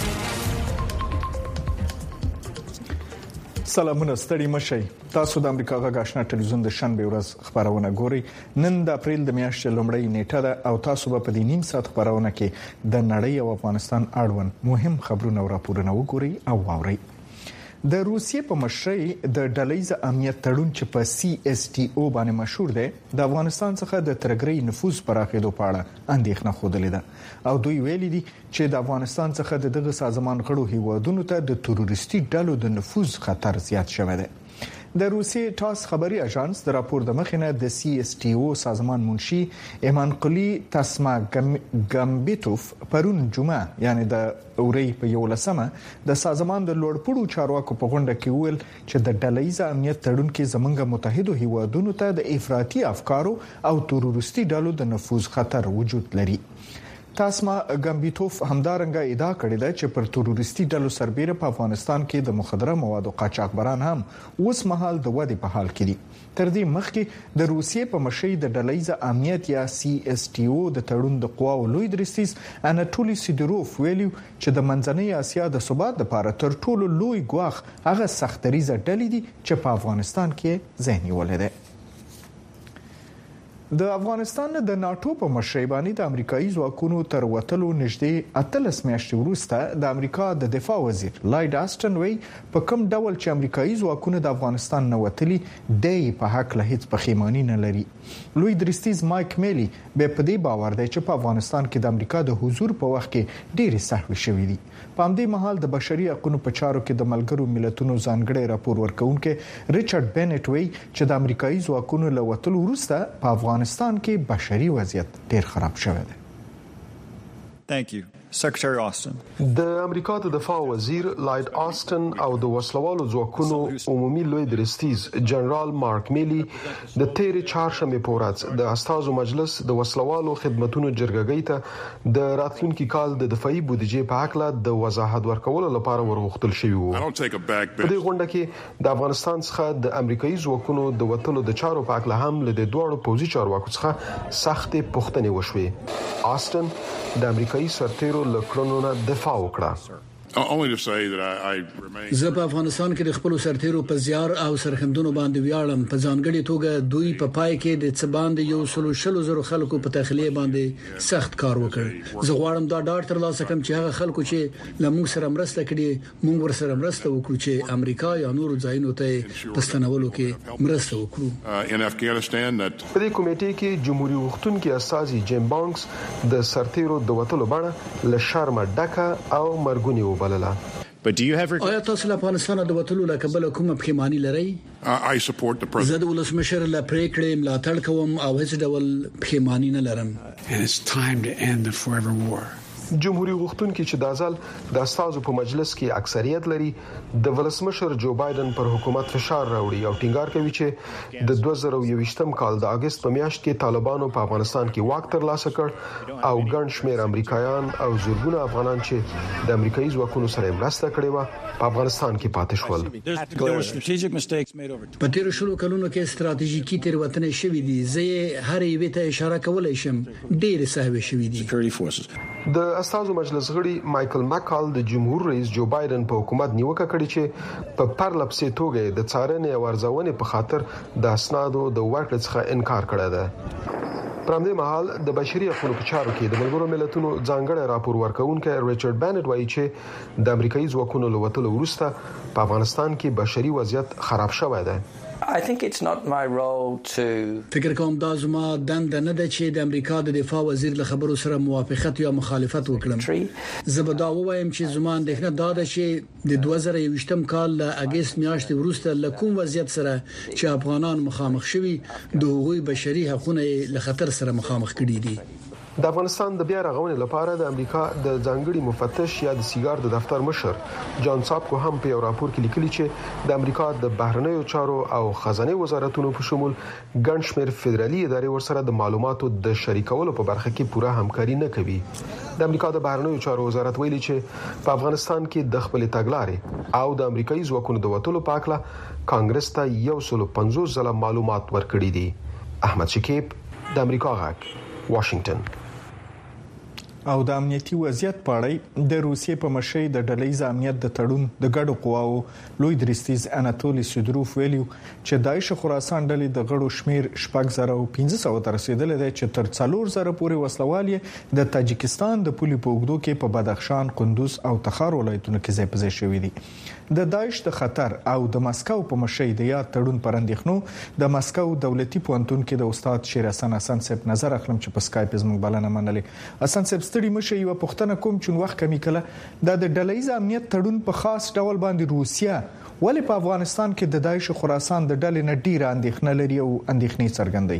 سلامونه ستړي مشي. تاسو د امریکا غږ آشنا ټلویزیون د شنبه ورځ خبرونه ګوري. نن د اپریل د میاشتې لومړۍ نیټه ده او تاسو به په دې نیم ساعت خبرونه کې د نړۍ او افغانستان اړوند مهم خبرونه او راپورونه وګوري او واوري. د روسیې په مشرۍ د ډلهیز امنیت تړون چې په CSTO باندې مشهور دی د افغانستان څخه د ترګرۍ نفوذ پراخېدو په اړه اندېښنه خوده ده او دوی ویلي دي چې د افغانستان څخه دغه سازمان غړو هیوادونو ته د تروریستي ډلو د نفوذ خطر زیات شوی دی. د روسیې ټاس خبري اژانس د راپور د مخینه د CSTO سازمان منشي ایمانقلی تاسما ګامبیټوف پرون جمعه یعنی د اوري په 11مه د سازمان د لوړپوړو چارواکو په غونډه کې ویل چې د ډلهیز امنیت تړون کې زمونږ متحده هیوادونو ته د افراطي افکارو او تروریستي ډلو د نفوذ خطر وجود لري. تاسما ګامبیټوف همدارنګه ادعا کړې ده چې پر تروریستي ډلو سربېره په افغانستان کې د مخدره موادو قاچاقبران هم اوس مهال د ودې په حال کې دي. تر دې مخکې د روسیې په مشرۍ د ډلهیز امنیت یا CSTO د تړون د قواو لوی درستیز اناتولی سیدروف ویلو چې د منځنۍ اسیا د ثبات لپاره تر ټولو لوی ګواښ هغه سختریزه ډلې دي چې په افغانستان کې ځای نیولې ده. د افغانستان د ناتو په مشرۍ باندې د امریکایي ځواکونو تر وټلو نږدې 18 میاشتې وروسته د امریکا د دفاع وزیر لایډ آسټن وی په کوم ډول چې امریکایي ځواکونه د افغانستان نه وټلي د په حق له هیڅ پښیمانی نه لري. لوی درستیز مایک میلی به په دې باور دی چې په افغانستان کې د امریکا د حضور په وخت کې ډېری سهوی شوې دي. په همدې مهال د بشري حقوقو په چارو کې د ملګرو ملتونو ځانګړي راپور ورکونکي ریچارډ بنټ وی چې د امریکایي ځواکونو له وټلو وروسته په افغانستان کې بشري وضعیت ډېر خراب شوی دی. Thank you. Secretary Austin. د امریکا د دفاع وزیر لایډ آسټن او د وسلوالو ځواکونو عمومي لوی درستیز جنرال مارک میلی د تیرې چهارشنبه په ورځ د استازو مجلس د وسلوالو خدماتو جرګګۍ ته د راتلونکي کال د دفاعي بودیجې په اړه د وضاحت ورکولو لپاره ورغوښتل شوی وو. په دې غونډه کې د افغانستان څخه د امریکایي ځواکونو د وټلو د چارو په اړه هم له دوه پوځي چارواکو څخه سخت پوښتنې وشوې. آسټن د امریکایي سرتیرو لکړنو نه دفاع وکړه. زه په افغانستان کې د خپل سرتیرو په زیار او سرښندنو باندې ویاړم. په ځانګړي توګه دوی په پای کې د څباند یو سلو زرو خلکو په تخلیه باندې سخت کار وکړ. زه غواړم دا ډاډ ترلاسه کړم چې هغه خلکو چې لمونږ سره مرسته کړي موږ ورسره مرسته وکړو چې امریکا یا نور ځایونو ته پښتنولو کې مرسته وکړو. په دې کمیټې کې جمهوریت وختونکي استازي جیم بانکس د سرتیرو د وټلو باندې له شرم ډکه او مرګونی آیا تاسو له افغانستان د وټلو له کبله کومه پښیمانی لرئ؟ زه د ولسمشر له پریکړې ملاتړ کوم او هیڅ ډول پښیمانی نه لرم. جمهوریت وختونکي چې د ځل د استازو په مجلس کې اکثریت لري د ولسمشر جو بایدن پر حکومت فشار راوړي او ټینګار کوي چې د 2021م کال د اگست په میاشت کې طالبانو په افغانستان کې واک ترلاسه کړ او ګڼ شمېر امریکایان او زورګونه افغانان چې د امریکایي ځواکونو سره مرسته کړې و په افغانستان کې پاتې شول. په تیر شلو کلونو کې ستراتیژیکي تېروتنې شوې دي. زه هر یوې ته اشاره کولای شم ډېر سهوی شوې دي. د استازو مجلس غړي مايكل ماکال د جمهور رئیس جو بایدن په حکومت نیوکه کړې چې په پرلپسې توګه د څارنې او ارزونې په خاطر د اسنادو د ورکړې څخه انکار کړی دی. پر همدې مهال د بشري حقوقو په چارو کې د ملګرو ملتونو ځانګړی راپور ورکونکي ریچارډ بانټ وایي چې د امریکایي ځواکونو له وټلو وروسته په افغانستان کې بشري وضعیت خراب شوی دی. I think it's not my role to فکر کوم دا زما دنده نه ده چې د امریکا د دفاع وزیر له خبرو سره موافقت یا مخالفت وکړم. زه به دا وایم چې زما اندېښنه دا ده چې د 2021م کال له اگست میاشتې وروسته له کوم وضعیت سره چې افغانان مخامخ شوي د هغوی بشري حقوقو له خطر سره مخامخ کړي دي. د افغانستان د بیا رغونې لپاره د امریکا د ځانګړي مفتش یا د سیګار د دفتر مشر جان ساپکو هم په یو راپور کې لیکلي چې د امریکا د بهرنیو چارو او خزانه وزارتونو په شمول ګڼ شمېر فدرالي ادارې ورسره د معلوماتو د شریکولو په برخه کې پوره همکاري نه کوي. د امریکا د بهرنیو چارو وزارت ویلي چې په افغانستان کې د خپل تګلارې او د امریکایي ځواکونو د وټلو په اړه کانګرس ته 150 ځله معلومات ورکړي دي. احمد شکیب د امریکا غږ واشنگټن. او د امنیتي وضعیت په اړه د روسیې په مشرۍ د ډلهیز امنیت د تړون د ګډو قواو لوی درستیز اناتولي سیدروف ویلو چې داعش خراسان ډلې د غړو شمیر 1500 ته رسیدل دي چې تر 4000 پورې وسلوالي د تاجکستان د پولي په وګړو کې په بدخشان، قندوز او تخار ولایتونو کې ځای په ځای شوې دي. د داعش د خطر او د مسکو په مشرۍ د یاد تړون پر اندېښنو د مسکو دولتي پوهنتون کې د استاد شیر حسن صاحب نظر اخلم چې په سکایپ زموږ بلنه منلې. حسن صاحب ستړي مشه یو پښتنه کوم چې وخت کمی کله د ډلهیز امنیت تړون په خاص ډول باندې روسیا ولې په افغانستان کې د داعش خراسان د ډلې نه ډیره اندېښنه لري او اندېښنې څرګندوي.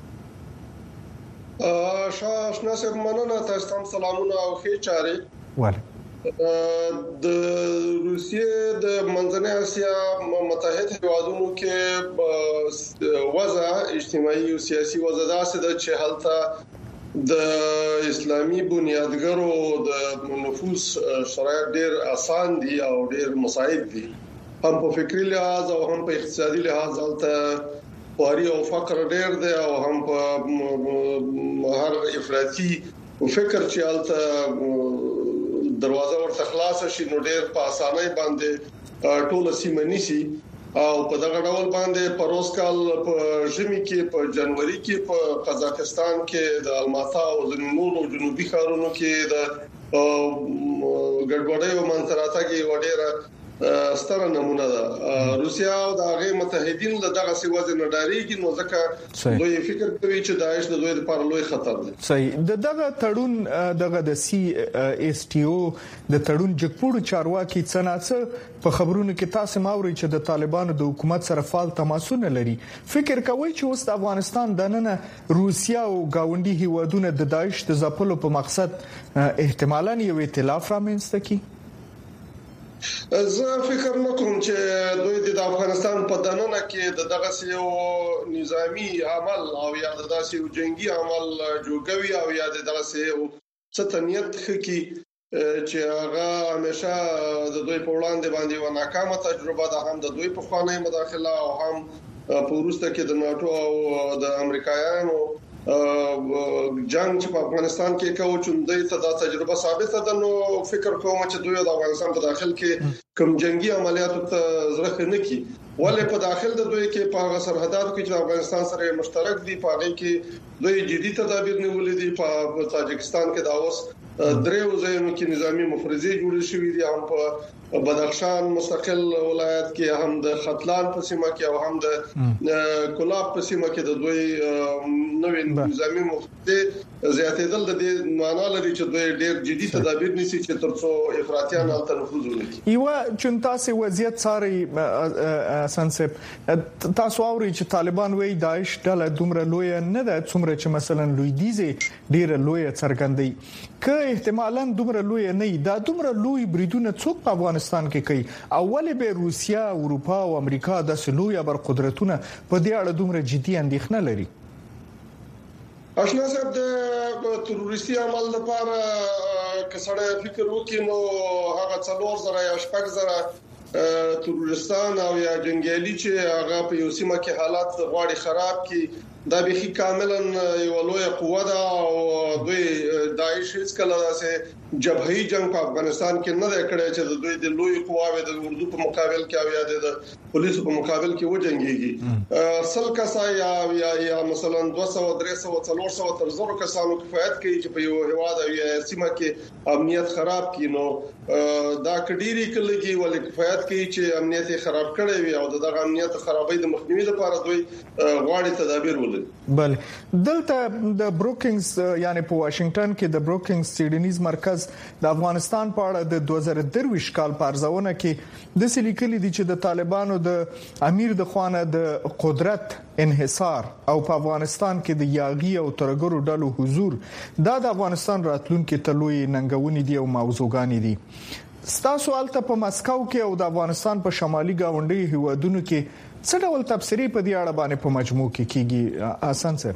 شاه صاحب مننه، تاسو ته سلامونه او ښه چارې. وله د روسیې د منځنۍ اسیا متحد هیوادونو کې وضع اجتماعي او سیاسي وضع داسې ده چې هلته د اسلامي بنیادګرو د نفوذ شرایط ډېر آسان دي او ډېر مساعد دي، هم په فکری لحاظ او هم په اقتصادي لحاظ. هلته خواري او فقر ډېر دی او هم په هر افراطي فکر چې هلته دروازه ورته خلاص شي نو ډېر په اسانۍ باندې ټول سیمه نيسي. او په دغه ډول باندې پروس کال په ژمي کې په جنوري کې په قزاقستان کې د الماتا او نورو جنوبي ښارونو کې د ګډوډۍ او منځراتګي وړاندې ستره نمونه ده. روسیا او د هغه متحدین له دغه سیوازه نه ډاریږي، نو ځکه دوی فکر کوي چې داعش د دوی لپاره لوی خطر دی. صحیح. دغه تړون دغه د سی اس ټي او د تړون جګپوړو چارواکي څنګه په خبرونو کې تاسو ماوري چې د طالبانو د حکومت سره فعال تماسونه لري. فکر کوي چې اوس د افغانستان د نن روسیا او گاونډي هیوادونو د داعش د ځپلو په مقصد احتمالاً یو ائتلاف رامنځته کی؟ زه فکر نکوم چې دوی د افغانستان په دننه کې دغه یو نظامی عمل او یا دغه یو جنگي عمل جوړوي او یا دغه یو ستنیت خکې چې هغه همیشه د دوی په وړاندې باندې یو ناکامه تجربه ده، هم د دوی په خوانه مداخله او هم په وروسته کې د ناتو او د امریکایانو جنگ چې په افغانستان کې کوي چې دوی ته دا تجربه ثابته ده. نو فکر کوم چې دوی د افغانستان په داخل کې کوم جنگي عملیاتو ته زړه نه کوي، ولې په داخل د دوی کې په هغه سرحداتو کې چې افغانستان سره مشترک دي په هغه کې دوی جدي تدابیر نیولې دي. په تاجکستان کې دا اوس دریو ځایونو کې نظامی مفرزي جوړ شوې دي، هم په بدخشان مستقل ولایت کې، هم د ختلان په سیمه کې او هم د کلاب په سیمه کې د دوی نوې نظامی مفرزي زیاتېدل د دې معنا لري چې دوی ډېر جدي تدابیر نیسي چې ترڅو افراطیان الته نفوذ وکړي. یو چونتاسي وضعیت ساري سنسب تاسو اوري چې طالبان وایي داعش ډله دومره لوی نه ده څومره چې مثلا لویدیزه ډیره لوی څرګندي، که احتمالاً دومره لوی نه دا دومره لوی بریدونه څوک په افغانستان کې کوي. اول به روسیا، اروپا او امریکا د سلویا بر قدرتونه په دې اړه دومره جدي اندېښنه لري. آشنا صاحب د تروریستي عمل لپاره کسړه فکر وکړي نو هغه 4000 یا 5000 تروریستان او یا جنگیالي چې هغه په یو سیمه کې حالات غواړي خراب کړي دا به کاملا یو لوی قوه ده او دوی داعش هیڅ کله داسې جبهي جنگ په افغانستان کې نه دی کړی چې دوی د لوی قواوې د اردو په مقابل کې او یا د پولیسو په مقابل کې وجنګيږي سل کسا یا مثلا 200 300 400 تر 1000 کسانو کفایت کوي چې په یو هواد او یا سیمه کې امنیت خراب کینو دا کډيري کلیږي ولې کفایت کوي چې امنیت خراب کړي وي او دغه امنیت خرابې د مخنیوي لپاره دوی غواړي تدابیر ولري. بله دلته د بروکینګز یعنی په واشنگټن کې د بروکینګز سیډنیز مرکز د افغانستان په اړه د 2023 کال په ارزونه کې د سلیکلي دي چې د طالبانو د امیر د خوانه د قدرت انحصار او په افغانستان کې د یاغي او ترګرو ډلو حضور د افغانستان راتلونکو ته لوی ننګونې دي او موضوعګانې دي. ستاسو الته په مسکو کې او د افغانستان په شمالي گاونډي هیوادونو کې څه ډول تبصرې په دې اړه باندې په مجموع کې کیږي آسان څه؟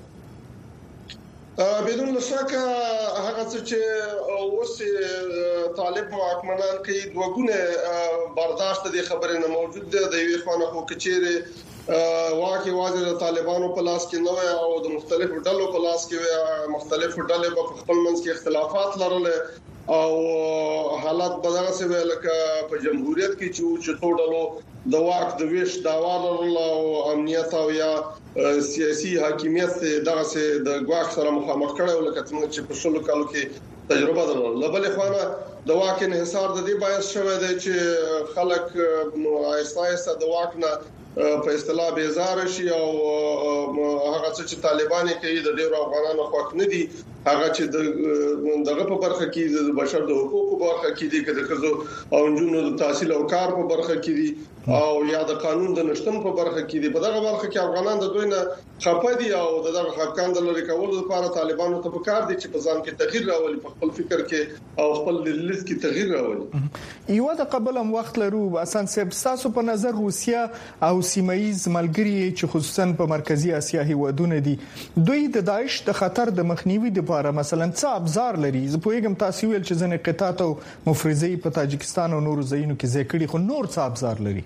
بدون شک هغه چې اوس طالب محکمانان کوي دوګونه برداشت د خبرې نه موجود دی د یوې خانه خو کچېره واکه واځي طالبانو په لاس کې نه وي او د مختلفو ډلو په لاس کې وي مختلفو ډلې په خپل منځ کې اختلافات لرل او حالات بدل شوی لکه په جمهوریت کې چې ټولو د واک د ویش داوا لرل او امنیت او یا سیاسي حاکمیت دغه سه د غواخ سره مخامخ کړي لکه څنګه چې په شلو کالو کې تجربه درلوده. بل خو د واک انحصار د دې باعث شوی دی چې خلک آیسته د واک نه په اصطلاح بیزار شي او هغه چې طالبان کوي د ډیرو افغانانو خوښ نه دي هغه چې دغه په برخه کې د بشر د حقوقو برخه کې دي چې د خزو او جنونو د تحصیل او کار په برخه کې دي او یا د قانون د نشټن په برخه کې دي. په دغه برخه کې افغانان د دوی نه خپه دي او دغه حقان د لری کولو لپاره طالبانو ته پکار دي چې په ځان کې تغییر راولي په خپل فکر کې او خپل لیست کې تغییر راولي. یو د قبلم وخت لرو اسان سب تاسو په نظر روسیا او سیمایز ملګری چې خصوصا په مرکزی اسیا هیوادونه دي دوی د داعش د خطر د مخنیوي لپاره مثلا څه ابزار لري؟ زه پوهیږم تاسو ویل چې ځنې قطاعات او مفرزي په تاجکستان او نورو ځایونو کې ځای کړي خو نور څه ابزار لري؟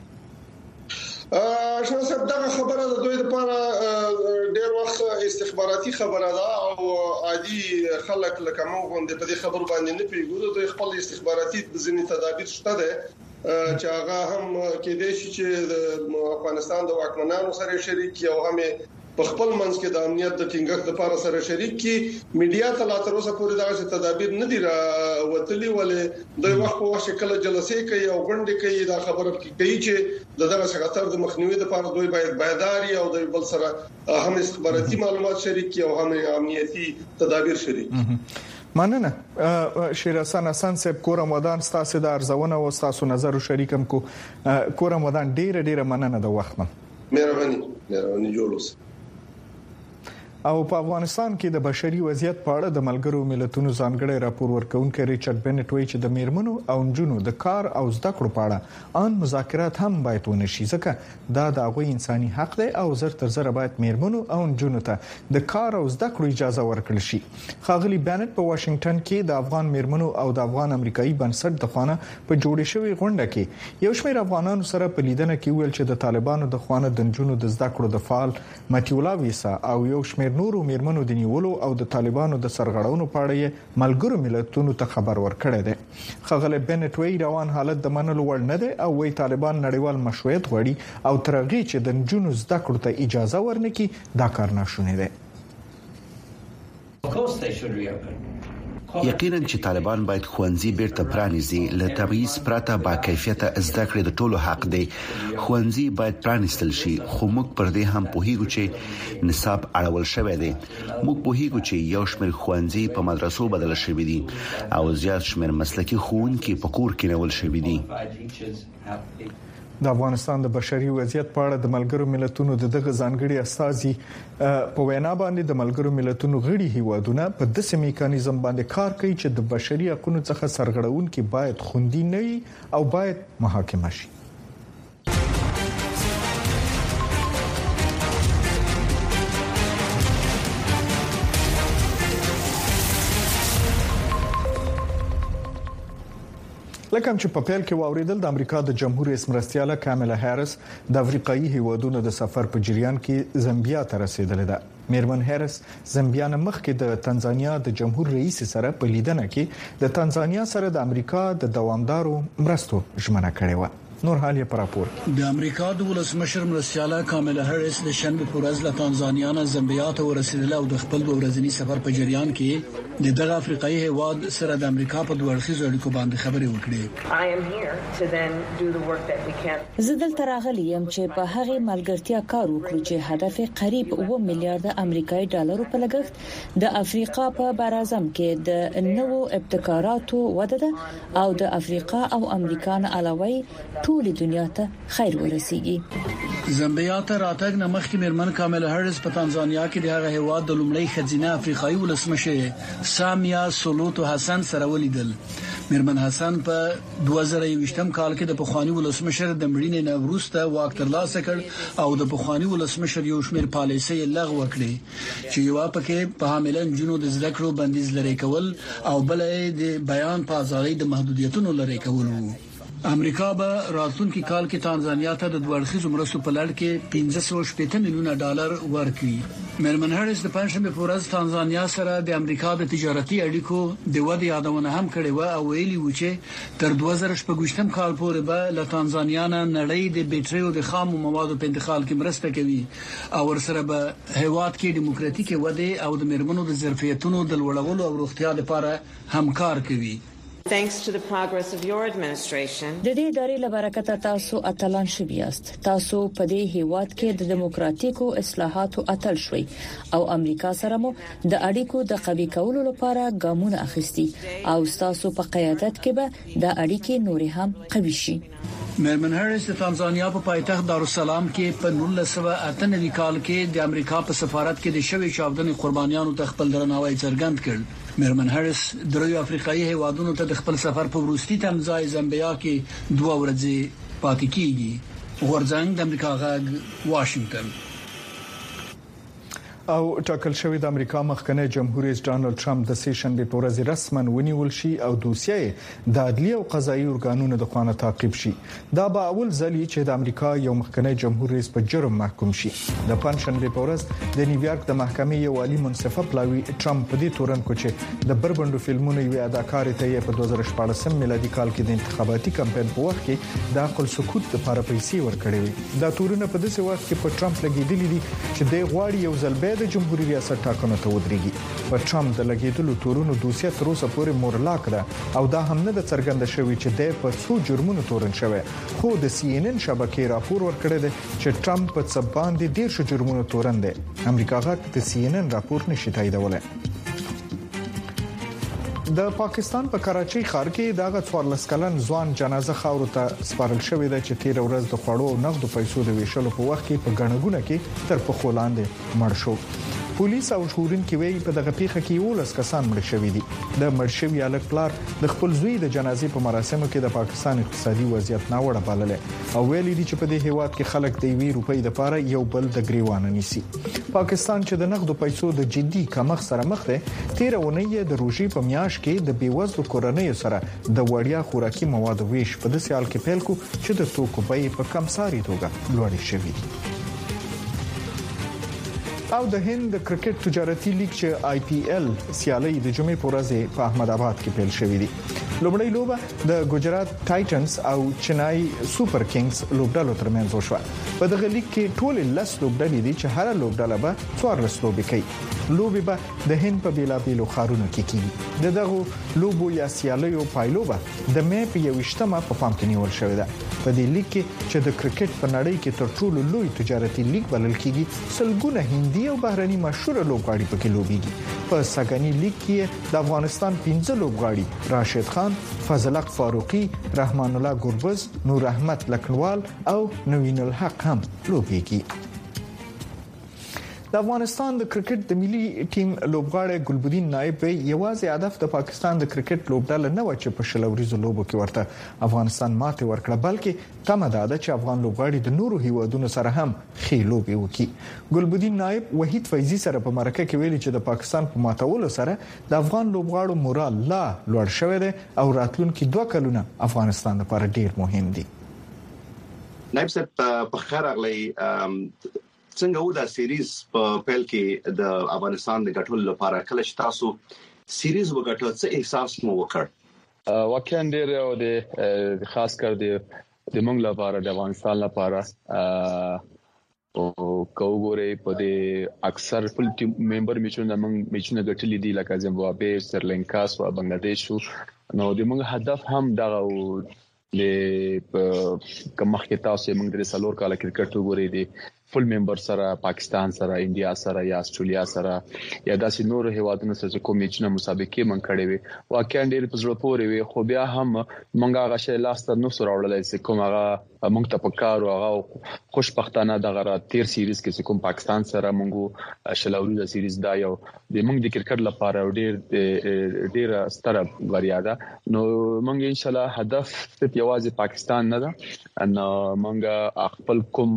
شنو سب دغه خبره د دوی لپاره ډېر وخت استخباراتي خبره ده او عادي خلک لکه موږ غونډه په دې خبر باندې نه پیګو دوی خپل استخباراتي ځینې تدابیر شته ده چې هغه هم کې دي چې د افغانستان د واکمنانو سره شریک او هم په خپل منځ کې د امنیت د ټینګښت لپاره سره شریک کی میډیا ته لا تر اوسه پورې دغه تدابیر نه دي وتلي ولې د وخت په وخت کله جلسې کوي او غونډې کوي دا خبره کوي چې دغه خطر د مخنیوي لپاره دوی باید بیداری او د بل سره هم استخباراتي معلومات شریک کی او هم امنیتي تدابیر شریک. مننه شیرحسن حسن صاحب کورم ودان ستاسو د ارزونه او ستاسو نظر شریکم کو کورم ودان ډیره مننه د وخت من مهرباني جوړوس. او په افغانستان کې د بشري وضعیت په اړه د ملګرو ملتونو ځانګړي راپور ورکونکي ریچارډ بنټ وایي چې د میرمنو او نجونو د کار او زده کړو په اړه ان مذاکرات هم باید ونشي ځکه دا د هغوی انساني حق دی او زر تر زر باید میرمنو او نجونو ته د کار او زده کړو اجازه ورکړل شي. خاغلی بنټ په واشنگټن کې د افغان میرمنو او د افغان امریکایي بنسټ د خوانه په جوړې شوی غونډه کې یو شمېر افغانانو سره په لیدنه کې ویل چې د طالبانو د خوانه د نجونو د زده کړو د فعال متیولا ویسا او یو شمېر نورو میرمنو د نیولو او د طالبانو د سرغړونو په اړه ملګرو ملتونو ته خبر ورکړی دی. خغل بنټ وی روان حالت د منلو وړ نه دی او وی طالبان نړیوال مشروعیت غواړي او ترغی چې د نجونو زده کړو ته اجازه ورنکړي دا کار ناشونی دی. یقینا چې طالبان باید خوانزي بیرته پرانیزي له تبعیض پرته با کیفیته زده کړې د ټولو حق دی. خوانزي باید پرانیستل شي خو موږ پر دې هم پوهیږو چې نصاب اړول شوی دی. موږ پوهیږو چې یو شمېر خوانزي په مدرسو بدل شوی دي او زیات شمېر مسلکي ښوونکي په کور کې نیول شوی دي. د افغانستان د بشري وضعیت په اړه د ملګرو ملتونو دغه ځانګړي استازي په وینا باندې د ملګرو ملتونو غړي هیوادونه په داسې میکانیزم باندې کار کوي چې د بشري حقوقو څخه سرغړونکي باید خوندي نه وي او باید محاکمه شي. لکه چې په پیل کې واوریدل د امریکا د جمهور رئیس مرستیاله کاملا هریس د افریقایي هیوادونو د سفر په جریان کې زامبیا ته رسیدلې ده. میرمن هریس زامبیا نه مخکې د تنزانیا د جمهور رئیس سره په لیدنه کې د تنزانیا سره د امریکا د دوامدارو مرستو ژمنه کړې و. نور حال یې پر راپور. د امریکا د ولسمشر مرستیاله کاملا هریس د شنبه په ورځ له تنزانیا نه زامبیا ته ورسېدله او د خپل ورځنی سفر په جریان کې د دغه افریقایي هیواد سره د امریکا په دوړخیزو اړیکو باندې خبرې وکړې. زه دلته راغلی یم چې په هغه ملګرتیا کار وکړو چې هدف قریب 1 میلیارډ امریکایي ډالرو په لګښت د افریقا په برازم کې د نوو ابتکاراتو وده ده او د افریقا او امریکا نه علاوه ټول دنیا ته خیر ورسیږي. زامبیا ته راتګ نه مخکې میرمن کاملا هریس په تنزانیا کې د هغه هیواد د لومړی خزینه افریقایي ولسمشر سامیا سولوتو حسن سره ولیدل. میرمن حسن په 2020 کال کې د پخوانی ولسمشر د مړینې نه وروسته واک ترلاسه کړ او د پخوانی ولسمشر یو شمېر پالیسۍ لغوه کړې چې یو پکې په حاملان جنو د زده کړو بندیز لري کول او بلې د بیان په ازادۍ د محدودیتونو لري کول وو. امریکا به راتلونکي کال کې تنزانیا ته د دوړخیزو مرستو په لړ کې 580 میلیونه ډالر ورکړي. میرمن هریس د پنځمه په ورځ تنزانیا سره د امریکا د تجارتي اړیکو د ودې یادونه هم کړې و او ویلي و چې تر 2018 کال پورې به له تنزانیا نه نړۍ د بیټریو د خامو موادو په انتقال کې مرسته کوي او ورسره به هیواد کې دیموکراتیک ودې او د میرمنو د ظرفیتونو د لوړولو او روغتیا لپاره همکار کوي. Thanks to the progress of your administration. د دې ادارې لپاره تاسو اتلان شویاست. تاسو په دې هیواد کې د دیموکراتیکو اصلاحاتو اتل شوي او امریکا سره مو د اړیکو د قوي کولو لپاره ګامونه اخیستي او تاسو په قیادت کې به د اړیکې نورې هم قوي شي. میرمن هریس د تنزانیا په پایتخت دارالسلام کې په 1998 کال کې د امریکا په سفارت کې د شوی چاودنې قربانیانو ته خپل درناوی څرګند کړ. میرمن هریس دریو افریقایي هیوادونو ته د خپل سفر په وروستي تمځای زامبیا کې 2 ورځې پاتې کیږي. غورځنګ د امریکا غږ واشنگټن. او ټاکل شوی د امریکا مخکنی جمهور رئیس ډانلډ ټرمپ د سیشنبه په ورځ رسماً ونیول شي او دوسیه د عدلي او قضایي ارګانونو د خوانه تعقیب شي. دا به اول ځل چې د امریکا یو مخکنی جمهور رئیس په جرم محکوم شي. د پنځشنبه په ورځ د نیویارک د محکمې یو عالی منصفه پلاوی ټرمپ په دې تورن کو چې د بربندو فلمونو یو اداکار ته یې په 2014 میلادي کال کې د انتخاباتي کمپاین په وخت کې د عقل سکوت لپاره پیسې ورکړې وي. دا تورونه په داسې وخت کې په ټرمپ لګیدلې دي چې د غواړي یو ځل به د جمهوریت ریاست ټاکنو ته ودرېږي. په ټرمپ د لګیدلو تورونو دوسیه تر اوسه پورې مورلاک ده او دا هم نه د څرګنده شوی چې د په څو جرمونو تورن شوی. خو د CNN شبکې راپور ورکړی دی چې ټرمپ په څه باندې 10 جرمونو تورن دی. امریکا غږ د CNN راپور نشي تاییدولای. د پاکستان په کراچۍ ښار کې دغه 14 کلن ځوان جنازه خاورو ته سپارل شوې ده چې 13 ورځ د خوړو او نقدو پیسو د ویشلو په وخت کې په غنګونه کې تر پخو لاندې مړ شو. پولیس او ژغورونکي وایي په دغه پیښه کې 11 کسان مړ شوي دي. د مړ شوي الک پلار د خپل زوی د جنازې په مراسمو کې د پاکستان اقتصادي وضعیت ناوړه بللې او ویلي دي چې په دې هیواد کې خلک د 1 روپۍ لپاره یو بل د ګریوان نیسي. پاکستان چې د نقدو پیسو د جدي کمښت سره مخ دی، 13 اونۍ د روژې په میاشت کې د بیوزلو کورنیو سره د وړیا خوراکي موادو ویش په داسې حال کې پیل کو چې د توکو بیې په کمساري توګه لوړې شوې دي. او د هند د کرکټ تجارتي لیګ چې IPL سیالي د جمعې په ورځ په احمد آباد کې پیل شوې دي. لومړی لوبه د ګجرات ټایټنز او چنای سوپر کینګز لوبډالو ترمنځ وشوه. په دغه لیګ کې ټول 10 لوبډلې دي چې هر لوبډله به 14 لوبې کوي. لوبې به د هند په بیلابیلو ښارونو کې کیږي. دغه لوبو یا سیالیو پایلوبه د مې په 21مه په پام کې نیول شوې ده. په دې لیګ کې چې د کرکټ په نړۍ کې تر ټولو لوی تجارتي لیګ بلل کیږي، سلګونه هندي او بهرني مشهور لوبغاړي پکې لوبيږي. په سګنی لیګ کې د افغانستان 15 لوبغاړي راشد خان، فضل حق فاروقي، رحمان الله ګربز، نور احمد لکنوال او نوین الحق هم لوبيږي. د افغانستان د کرکټ د ملي ټیم لوبغاړی ګلبدین نایب یوازې هدف د پاکستان د کرکټ لوبډله نه و چې په شلوريزو لوبو کې ورته افغانستان ماته ورکړه، بلکې تمه ده چې افغان لوبغاړي د نورو هیوادونو سره هم ښې لوبې وکړي. ګلبدین نایب وحید فیضی سره په مرکه کې ویلي چې د پاکستان په ماتولو سره د افغان لوبغاړو مورال لا لوړ شوی دی او راتلونکي 2 کلونه افغانستان لپاره ډیر مهم دي. نایب صاحب په خیر اغلی څنګه و دا سیریز په پیل کې د افغانستان د ګټلو لپاره کله چې تاسو سیریز وګټل څه احساس مو وکړ؟ واقعا ډیر او د خاص کر د موږ لپاره د افغانستان لپاره او کوګوري په د اکثر فل ټیم ممبر میچونه موږ میچونه ګټلې دي لکه زیمبابوې، سریلانکا او بنگلاديش. نو د موږ هدف هم دغه کوم مخکې تاسو موږ د سالور کال کرکټ وګوري دي فل ممبر سره پاکستان سره انډیا سره یا استرالیا سره یا داسې نور هیوادونو سره کوم میچونه مسابقې من کړې وي واقعا ډېر په زړه پورې وي، خو بیا هم موږ هغه شی لاس ته نو سره وړلای چې کوم هغه موږ ته پکار او هغه خوشبختانه دغه تیر سیریز کې کوم پاکستان سره موږ شلوري د سیریز دا یو د موږ د کرکټ لپاره ډېر ستره بریا ده. نو موږ ان شاء الله هدف یوازې پاکستان نه ده، ان موږ خپل کوم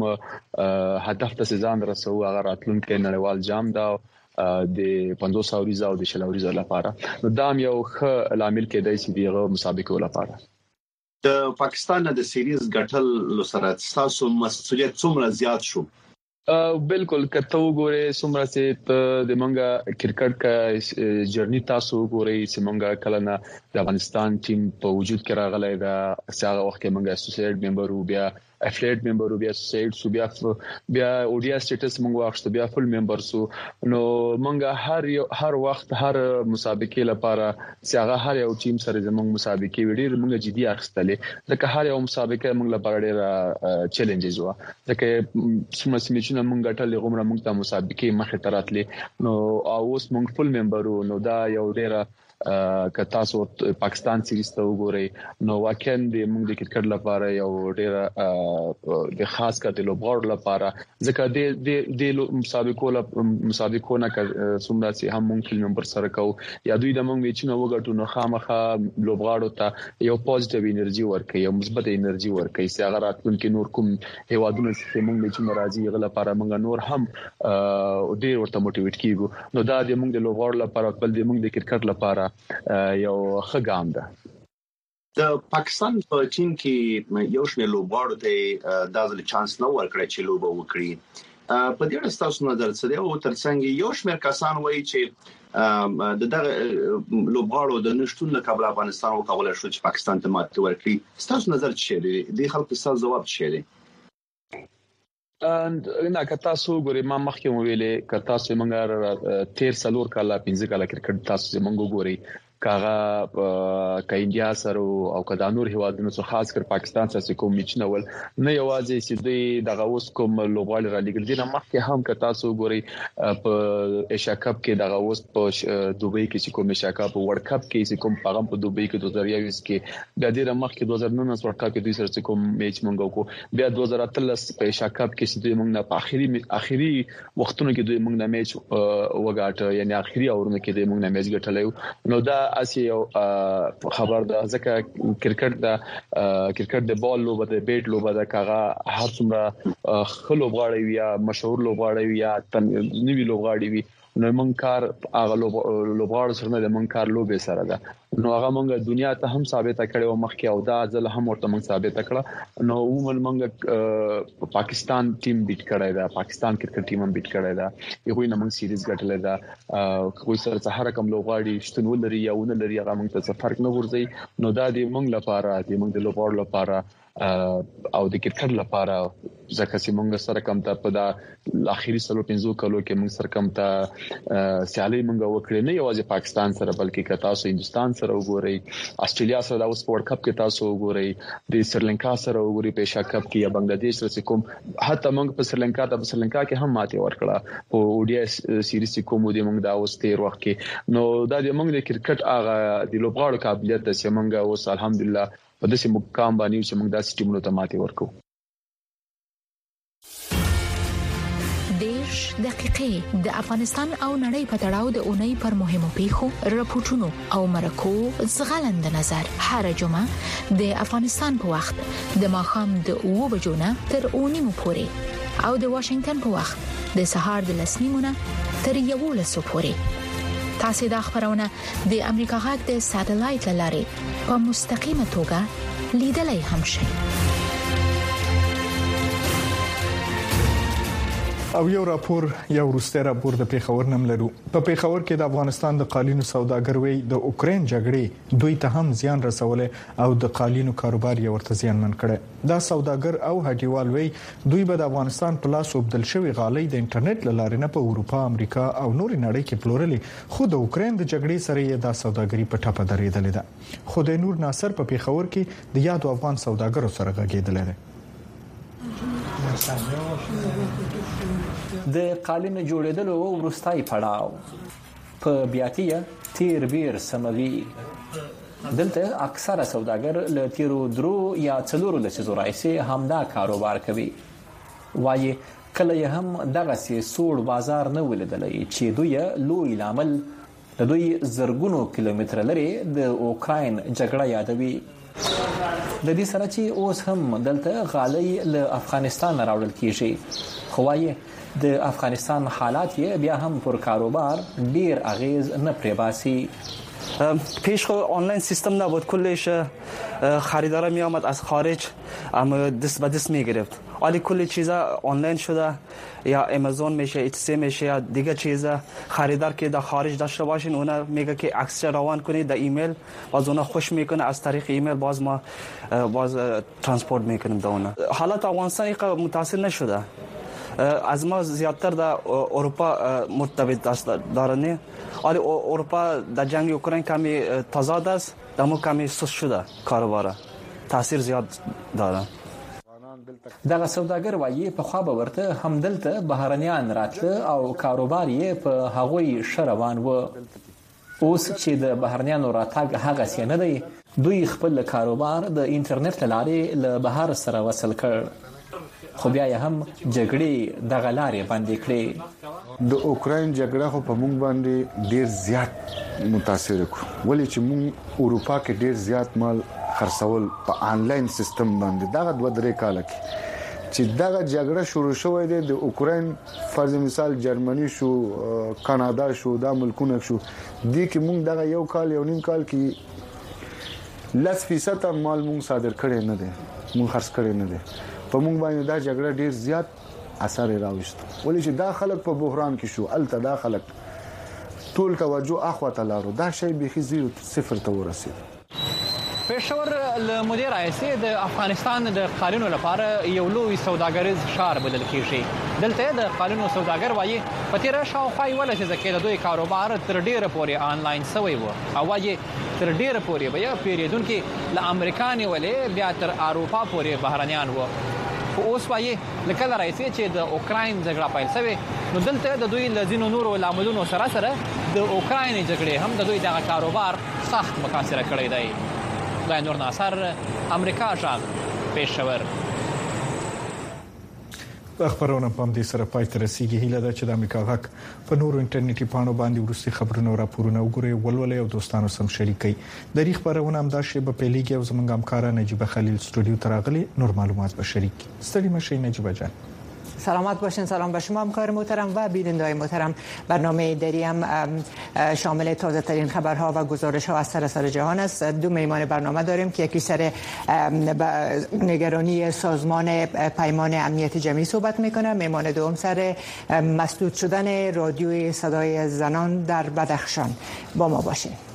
هدف ته ځان رسو هغه راتلونکي نړیوال جام دا د 500 اوریزه او د شلوريزه لپاره. نو دا یو ښه لامل کېدای شي دغه مسابقه لپاره. د پاکستان د سیریز ګټل سره تاسو مسؤلیت څومره زیات شو؟ بالکل کته وګوره څومره چې د منګه کرکټ کا جرنی تاسو وګورئ چې منګه کله نه د افغانستان ټیم په وجود کې راغلی دا هغه وخت کې منګه اسوسییټ ممبر او بیا افلیټ ممبر او بیا اسوسییټ سو بیا اوډیا سټیټس منګه واخښت بیا فل ممبر سو. نو منګه هر وخت هر مسابقه لپاره چې هغه هر یو ټیم سره زموږ مسابقه وړي منګه جدي اخستلې ځکه هر یو مسابقه منګه لپاره ډېر چیلنجز و ځکه سمسمې موږ ټاله غومره موږ ته مسابقه مخه تراتلې. نو اوس موږ فل ممبر نو دا یو ډیره که تاسو پاکستان سیریز ته وګورئ نو واقعا د موږ د کرکټ لپاره یو ډیره د خاص کار د لوبغاړو لپاره ځکه د مسابقو نه څومره چې هم موږ فل ممبر سره کو یا دوی د موږ میچونه وګټو نو خامخا لوبغاړو ته یو پوزټیو انرژي ورکړي یو مثبت انرژي ورکړي چې هغه راتلونکي نور کوم هیوادونو چې موږ میچونه راځي غل لپاره موږ نور هم ډیر ورته موټیویټ کیږو. نو دا د موږ د لوبغاړو لپاره بل د موږ د کرکټ لپاره یو ښه ګام ده. د پاکستان په ټیم کې یو شمېر لوبغاړو ته د ځل چانس نه ورکړی چې لوبه وکړي. په دې اړه تاسو نظر څه دی او ترڅنګ یو شمېر کسان وایي چې دغه لوبغاړو د نشټون له کبل افغانستان وکولای شو چې پاکستان ته ماته ورکړي. تاسو نظر څه دی؟ د خلکو څه ځواب څه دی؟ نه که تاسو ګورئ ما مخکې مو ویلې که تاسو موږ تیر سالور کاله 15 کاله کرکټ تاسو موږ ګورئ کاغه ک انډیا سره او کدا نور هیوادونو څخه خاص کر پاکستان سره کوم میچ نه ول نه یوازې چې دوی دغه اوس کوم لوبغاړي را لګل دي نه مخکې هم که تاسو ګورئ په ایشیا کپ کې دغه اوس په دوبۍ کې کوم ایشیا کپ ورلد کپ کې کوم پیغام په دوبۍ کې 2023 کې بیا د مخکې 2019 ورلد کپ کې دوی سره کوم میچ مونږ کو بیا 2013 په ایشیا کپ کې دوی مونږ نه په اخري وختونو کې دوی مونږ نه میچ وګاټه یعنی اخري اورونه کې دوی مونږ نه میچ ګټلې. نو دا اسی یو خبر ده ځکه کرکټ د بال لوبه د بیټ لوبه د کاغه هر څومره خلو غواړي یا مشهور لوبغاړي یا نوی لوبغاړي وي نو مونږ کار هغه لوبغاړو سره د مونږ کار لوبه سره ده. نو هغه مونږ دنیا ته هم ثابت کړي او مخکې او دا ځل هم ورته مونږ ثابت کړه. نو عموما مونږ پاکستان ټیم بیټ کړی دا پاکستان کرکټ ټیم هم بیټ کړی دا یو نه مونږ سیریز ګټلې دا کوئی سره هر کوم لوبغاړي شتون ولري یا ونه لري هغه مونږ ته فرق نه ورځي. نو دا د مونږ لپاره د مونږ د لوبغاړو لپاره او د کرکټ لپاره ځکه چې موږ سره کوم ته په دا اخیری سلو 15 کلو کې موږ سره کوم ته سیالي موږ وکړې نه یوازې پاکستان سره بلکې که تاسو هندستان سره وګورئ استرالیا سره د ورلد کپ کې تاسو وګورئ د سریلانکا سره وګورئ په ایشیا کپ کې یا بنگلاديش سره کوم حتی موږ په سریلانکا کې هم ماته ورکړه په اوډیا سیریز کوم د موږ دا اوس تیر وخت کې. نو دا د موږ د کرکټ هغه د لوبغاړو قابلیت د سیمنګ اوس الحمدلله په داسې مقام باندې چې موږ داسې ټیمونو ته ماته ورکو. دقیقې د افغانستان او نړۍ په تړاو د اونۍ پر مهمو پیښو راپورټونو او مرکو زغلند نظر هر جمعه د افغانستان په وخت د ماښام د 2 بجو نه تر 9 پورې او د واشنگټن په وخت د سهار د 10 نیمه تر 11 پورې. تاسو د خبرونه د امریکا غږ د ساتلایت لارې په مستقیمه توګه لیدلای هم شئ. او یو راپور یو وروستی راپور د پیښور نم لرو. په پیښور کې د افغانستان د قالینو سوداګر وی د اوکرين جګړې دوی ته هم زیان رسولې او د قالینو کاروبار یې ورته زیانمن کړي. دا سوداګر او هډیوال وی دوی به د افغانستان په لاس وبدل شوی غالۍ د انټرنیټ لارې نه په اروپا، امریکا او نور نړۍ کې پلورلې، خو د اوکرين د جګړې سره یې دا سوداګري په ټاپه درېدلې ده. خو د نور ناصر په پیښور کې د یادو افغان سوداګرو سره غږېدل. د قالین جوړېدلو وروستای پړاو په بیاتیه تیر بیر سموي. دلته اکثره سوداګر له تیرو درو یا څلورو لسیزو راځي همدا کاروبار کوي. وایي کله هم دغه سوړ بازار نه ولیدلې چې دوی لوی لامل د دوی زرګونو کیلومتر لري د اوکراین جګړه یادوي. د دې سره چې اوس هم دلته غالۍ له افغانستان راوړل کیږي، خو وایي د افغانستان حالات یې بیا هم پر کاروبار ډیر اغیز نه پرې باسي. پیش خو آنلاین سیستم نبود، کلش خریدارا می آمد از خارج اما دست به دست می گرفت. ولی کلی چیزا آنلاین شده، یا امازون میشه، ایتسی میشه، یا دیگه چیزا خریدار که در خارج داشته باشین اونا میگه که عکس روان کنید در ایمیل، باز اونا خوش میکنه از طریق ایمیل باز ما باز ترانسپورت میکنیم در اونا. حالات افغانستان متاثر نشده، از ما زیادتر در اروپا مرتبط دارند. ولی اروپا در جنگ اوکراین کمی تضاد است، در ما کمی سست شده، کاروبار تاثیر زیاد داره. دغه سوداګر وایي په خوا به ورته هم دلته بهرنیان راتله او کاروبار یې په هغوی شروان و. اوس چې د بهرنیانو راتګ هغه څه نه دی، دوی خپل کاروبار د انټرنیټ لارې له بهر سره وصل کړ، خو بیا هم جګړې دغه لارې باندې کړې. د اوکراین جګړه خو په موږ باندې ډیر زیات متاثر کړ، ولې چې موږ اروپا کې ډیر زیات مال خرڅول په آنلاین سیستم باندې. دغه 2-3 کال کې چې دغه جګړه شروع شوې ده، د اوکراین فرض مثال جرمني شو، کاناډا شو، دا ملکونه شو، دي کې موږ دغه یو کال یو نیم کال کې 10% مال موږ صادر کړي نه دي، موږ خرڅ کړي نه دي. په موږ باندې دا جګړه ډیر زیات اثر راوست، ولې چې دا خلک په بحران کې شو، الته دا خلک ټول توجه اخواته لارو، دا شی به 0 ته ورسید. پېښور له مدیر رئیس د افغانستان د قالینو لپاره یو لوی سوداګریز ښار بلل کیږي. دلته د قالینو سوداګر وایي په تیر شاوخوا یوله چې د دوی کاروبار تر ډیره پورې آنلاین شوی و، او وایي تر ډیره پورې به پیریدونکو له امریکا نیولې بیا تر اروپا پورې بهرنیان و. خو اوس وایي لکه رئیس چې د اوکراین جګړه پیل شوه، نو دلته د دوی لزینو نورو لاملونو سره د اوکراین جګړې هم د دوی د کاروبار سخت متاثر کړی دی. نور ناصر، امریکا جان، پیښور. خبرونه په دې سره پای ته رسیدي. هیله ده چې د امریکا غږ په نورو انټرنیټي پاڼو باندې ورسي خبرونه او راپورونه وګورئ، ولولئ او دوستانو سره شریکئ. د ریښ خبرونه هم دا شی په پیلېږي او زموږ همکار نجیبه خلیل استودیو ته راغلي، نور معلومات به شریک. ستړي مشئ نجیبه جان. سلامت باشین. سلام به شما همکار محترم و بینندگان محترم. برنامه دری هم شامل تازه ترین خبرها و گزارش ها از سراسر جهان است. 2 میهمان برنامه داریم که یکی سر نگرانی سازمان پیمان امنیت جمعی صحبت میکنه، میهمان دوم سر مسدود شدن رادیوی صدای زنان در بدخشان. با ما باشین.